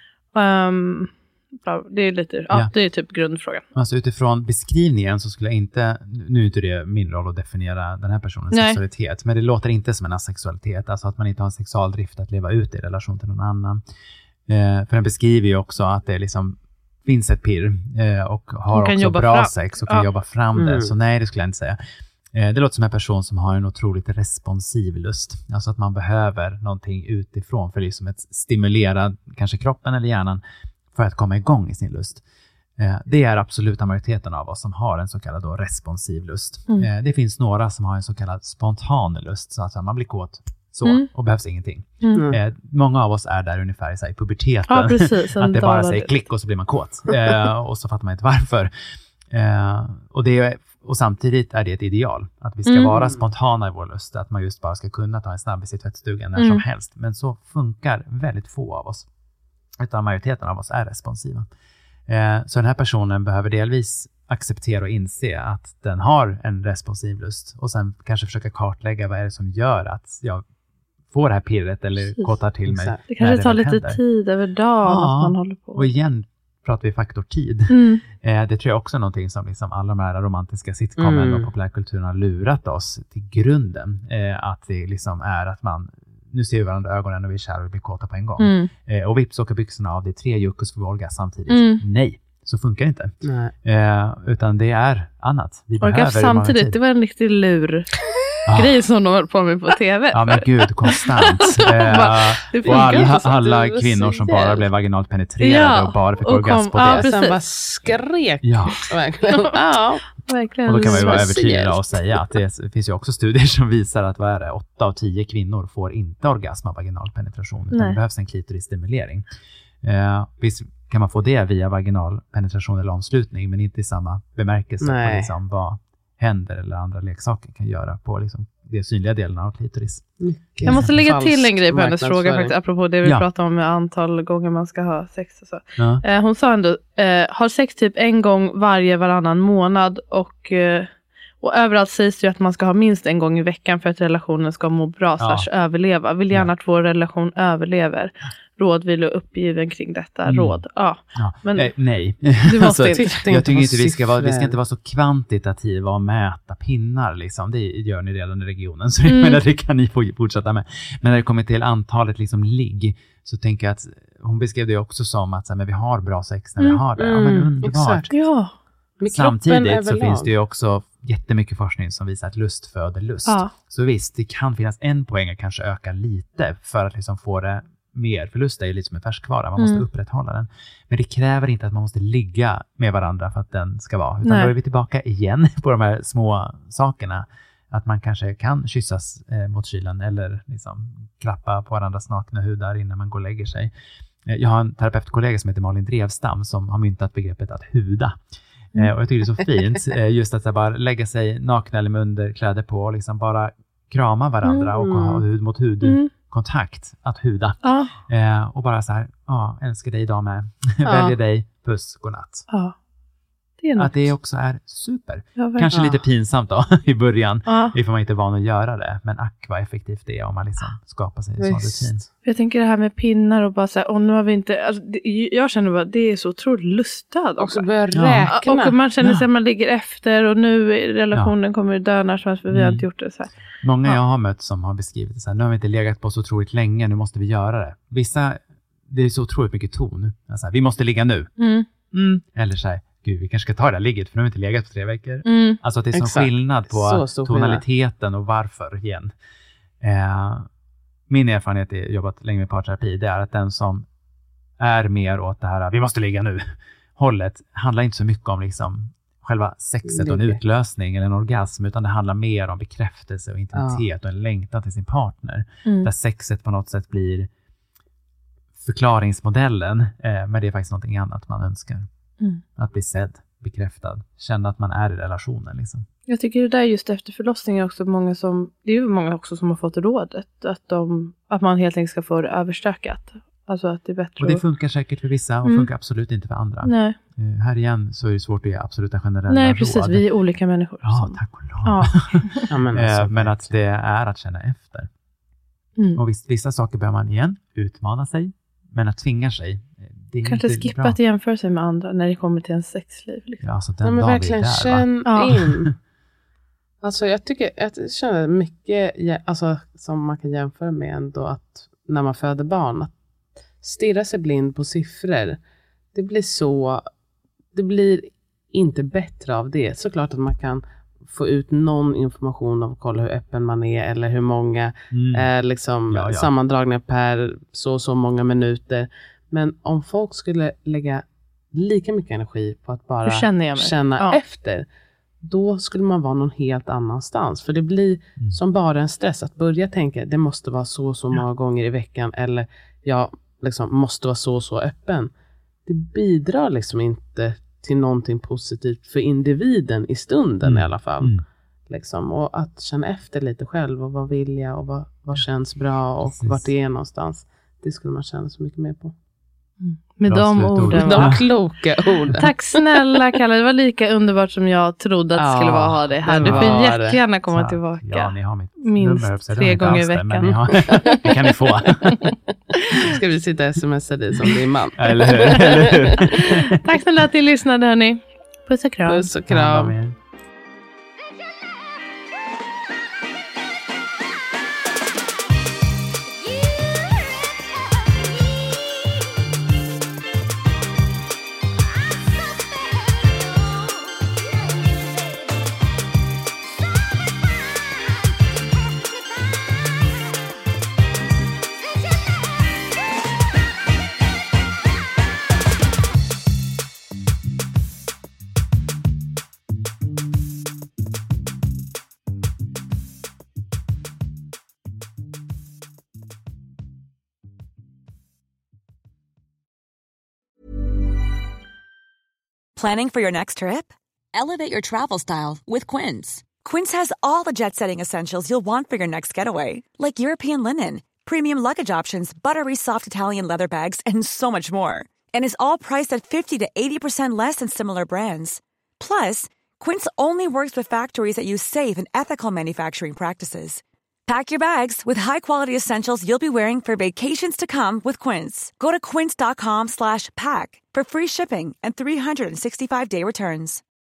C: Det är lite, det är typ grundfrågan.
D: Alltså utifrån beskrivningen så skulle jag inte, nu är inte det min roll att definiera den här personens sexualitet, men det låter inte som en asexualitet, alltså att man inte har en sexualdrift att leva ut i relation till någon annan. För den beskriver ju också att det liksom finns ett pirr och har också bra sex och kan jobba fram det, så nej, det skulle jag inte säga. Det låter som en person som har en otroligt responsiv lust, alltså att man behöver någonting utifrån för liksom att stimulera kanske kroppen eller hjärnan för att komma igång i sin lust. Det är absoluta majoriteten av oss som har en så kallad då responsiv lust. Det finns några som har en så kallad spontan lust, så att man blir kåt och behövs ingenting. Många av oss är där ungefär så här, i puberteten.
C: Ja, precis,
D: att det bara säger klick och så blir man kåt. Och så fattar man inte varför. Och samtidigt är det ett ideal. Att vi ska vara spontana i vår lust. Att man just bara ska kunna ta en snabbis i tvättstugan när som helst. Men så funkar väldigt få av oss. Utan majoriteten av oss är responsiva. Så den här personen behöver delvis acceptera och inse att den har en responsiv lust. Och sen kanske försöka kartlägga vad är det som gör att jag får det här pirret eller kåtar till mig.
C: Det kanske tar lite tid över dagen att man håller på.
D: Och igen, pratar vi faktor tid. Det tror jag också är någonting som liksom alla de här romantiska sitcomen och populärkulturen har lurat oss till grunden. Att det liksom är att man, nu ser vi varandra ögonen och vi är kära och blir kåta på en gång. Och vips åker byxorna av, det är 3 juckos för orgasm samtidigt. Nej, så funkar det inte. Utan det är annat. Vi behöver
C: samtidigt, det var en riktig lur. Grej som de höll på med på tv.
D: Ja, men gud, konstant. Och alla kvinnor som bara blev vaginalt penetrerade och bara fick orgasm på det.
E: Sen bara skrek.
C: Verkligen.
D: Och då kan man ju vara övertygad och säga att det finns ju också studier som visar att 8 av 10 kvinnor får inte orgasm av vaginal penetration. Utan det behövs en klitorisstimulering. Visst kan man få det via vaginal penetration eller omslutning, men inte i samma bemärkelse på liksom vad händer eller andra leksaker kan göra på liksom den synliga delen av klitoris.
C: Jag måste lägga till en grej på hennes fråga faktiskt, apropå det vi pratade om med antal gånger man ska ha sex och så. Hon sa ändå, har sex typ en gång varannan månad och överallt sägs det ju att man ska ha minst en gång i veckan för att relationen ska må bra / överleva. Vill gärna att vår relation överlever. Råd, vill och uppgiven kring detta. Råd. Men
D: nej.
C: Du måste inte.
D: Jag tycker inte vi ska inte vara så kvantitativa och mäta pinnar. Liksom. Det gör ni redan i regionen. Så det kan ni få fortsätta med. Men när det kommer till antalet liksom ligg, så tänker jag att hon beskrev det också som att men vi har bra sex när vi har det. Ja, men underbart.
E: Exakt.
C: Ja.
D: Samtidigt så finns det ju också jättemycket forskning som visar att lust föder lust. Så visst, det kan finnas en poäng att kanske öka lite för att liksom få det mer. För lust är ju lite som en färskvara, man måste upprätthålla den. Men det kräver inte att man måste ligga med varandra för att den ska vara. Utan då är vi tillbaka igen på de här små sakerna. Att man kanske kan kyssas mot kylen eller liksom klappa på varandras nakna hudar innan man går och lägger sig. Jag har en terapeutkollega som heter Malin Drevstam som har myntat begreppet att huda. Och jag tycker det är så fint just att bara lägga sig nakna eller med underkläder på och liksom bara krama varandra och ha hud mot hud kontakt, att huda. Och bara så här, älskar dig idag med. Väljer dig, puss, godnatt. Att det också är super. Kanske lite pinsamt då i början. Ifall man inte är van att göra det. Men ack vad effektivt det är om man liksom skapar sig en sån rutin.
C: Jag tänker det här med pinnar och bara så här, nu har vi inte, alltså, jag känner bara, det är så otroligt lustad
E: också. Börja räkna.
C: Och man känner sig att man ligger efter och nu relationen kommer dö när som helst, för vi har inte gjort det så här.
D: Många jag har mött som har beskrivit det så här, nu har vi inte legat på så otroligt länge, nu måste vi göra det. Vissa, det är så otroligt mycket ton. Alltså, vi måste ligga nu. Eller så här, gud, vi kanske ska ta det här ligget för nu har vi inte legat på 3 veckor. Alltså att det är sån skillnad på tonaliteten och varför igen. Min erfarenhet, jag har jobbat länge med parterapi, det är att den som är mer åt det här, vi måste ligga nu, hållet, handlar inte så mycket om liksom själva sexet och en utlösning eller en orgasm, utan det handlar mer om bekräftelse och intimitet och en längtan till sin partner. Där sexet på något sätt blir förklaringsmodellen, men det är faktiskt någonting annat man önskar. Att bli sedd, bekräftad, känna att man är i relationen liksom.
C: Jag tycker det där just efter förlossningen också, det är ju många också som har fått rådet att man helt enkelt ska få det överstökat. Alltså att det är bättre.
D: Och det funkar säkert för vissa och funkar absolut inte för andra.
C: Nej.
D: Här igen så är det svårt att ge absoluta generella råd.
C: Nej, precis. Vi är olika människor.
D: Ja, tack och lov. Men att det är att känna efter. Och vissa saker behöver man igen utmana sig. Men att tvinga sig, det är
C: kanske
D: inte
C: skippa
D: bra.
C: Att jämföra sig med andra när det kommer till en sexliv. Liksom.
D: Ja, alltså den dagen
E: verkligen känn in. Alltså jag känner mycket alltså, som man kan jämföra med ändå, att när man föder barn, att stirra sig blind på siffror, det blir inte bättre av det. Såklart att man kan få ut någon information av att kolla hur öppen man är eller hur många sammandragningar per så många minuter. Men om folk skulle lägga lika mycket energi på att bara känna efter, då skulle man vara någon helt annanstans. För det blir som bara en stress att börja tänka, det måste vara så många gånger i veckan, eller jag liksom måste vara så öppen. Det bidrar liksom inte till någonting positivt för individen i stunden i alla fall. Liksom. Och att känna efter lite själv, och vad vill jag och vad känns bra och vart det är någonstans. Det skulle man känna så mycket mer på.
C: Med de orden.
E: De kloka orden.
C: Tack snälla Kalle, det var lika underbart som jag trodde att det skulle vara att ha dig här. Du får jättegärna komma tillbaka.
D: Ja, ni har mitt
C: minst
D: nummer,
C: 3 gånger i veckan.
D: Det kan ni få.
E: Ska vi sitta och smsa dig som din man?
D: Eller hur?
C: Tack snälla att ni lyssnade, hörni. Puss och kram.
E: Puss och kram.
F: Planning for your next trip? Elevate your travel style with Quince. Quince has all the jet-setting essentials you'll want for your next getaway, like European linen, premium luggage options, buttery soft Italian leather bags, and so much more. And is all priced at 50 to 80% less than similar brands. Plus, Quince only works with factories that use safe and ethical manufacturing practices. Pack your bags with high-quality essentials you'll be wearing for vacations to come with Quince. Go to quince.com/pack for free shipping and 365-day returns.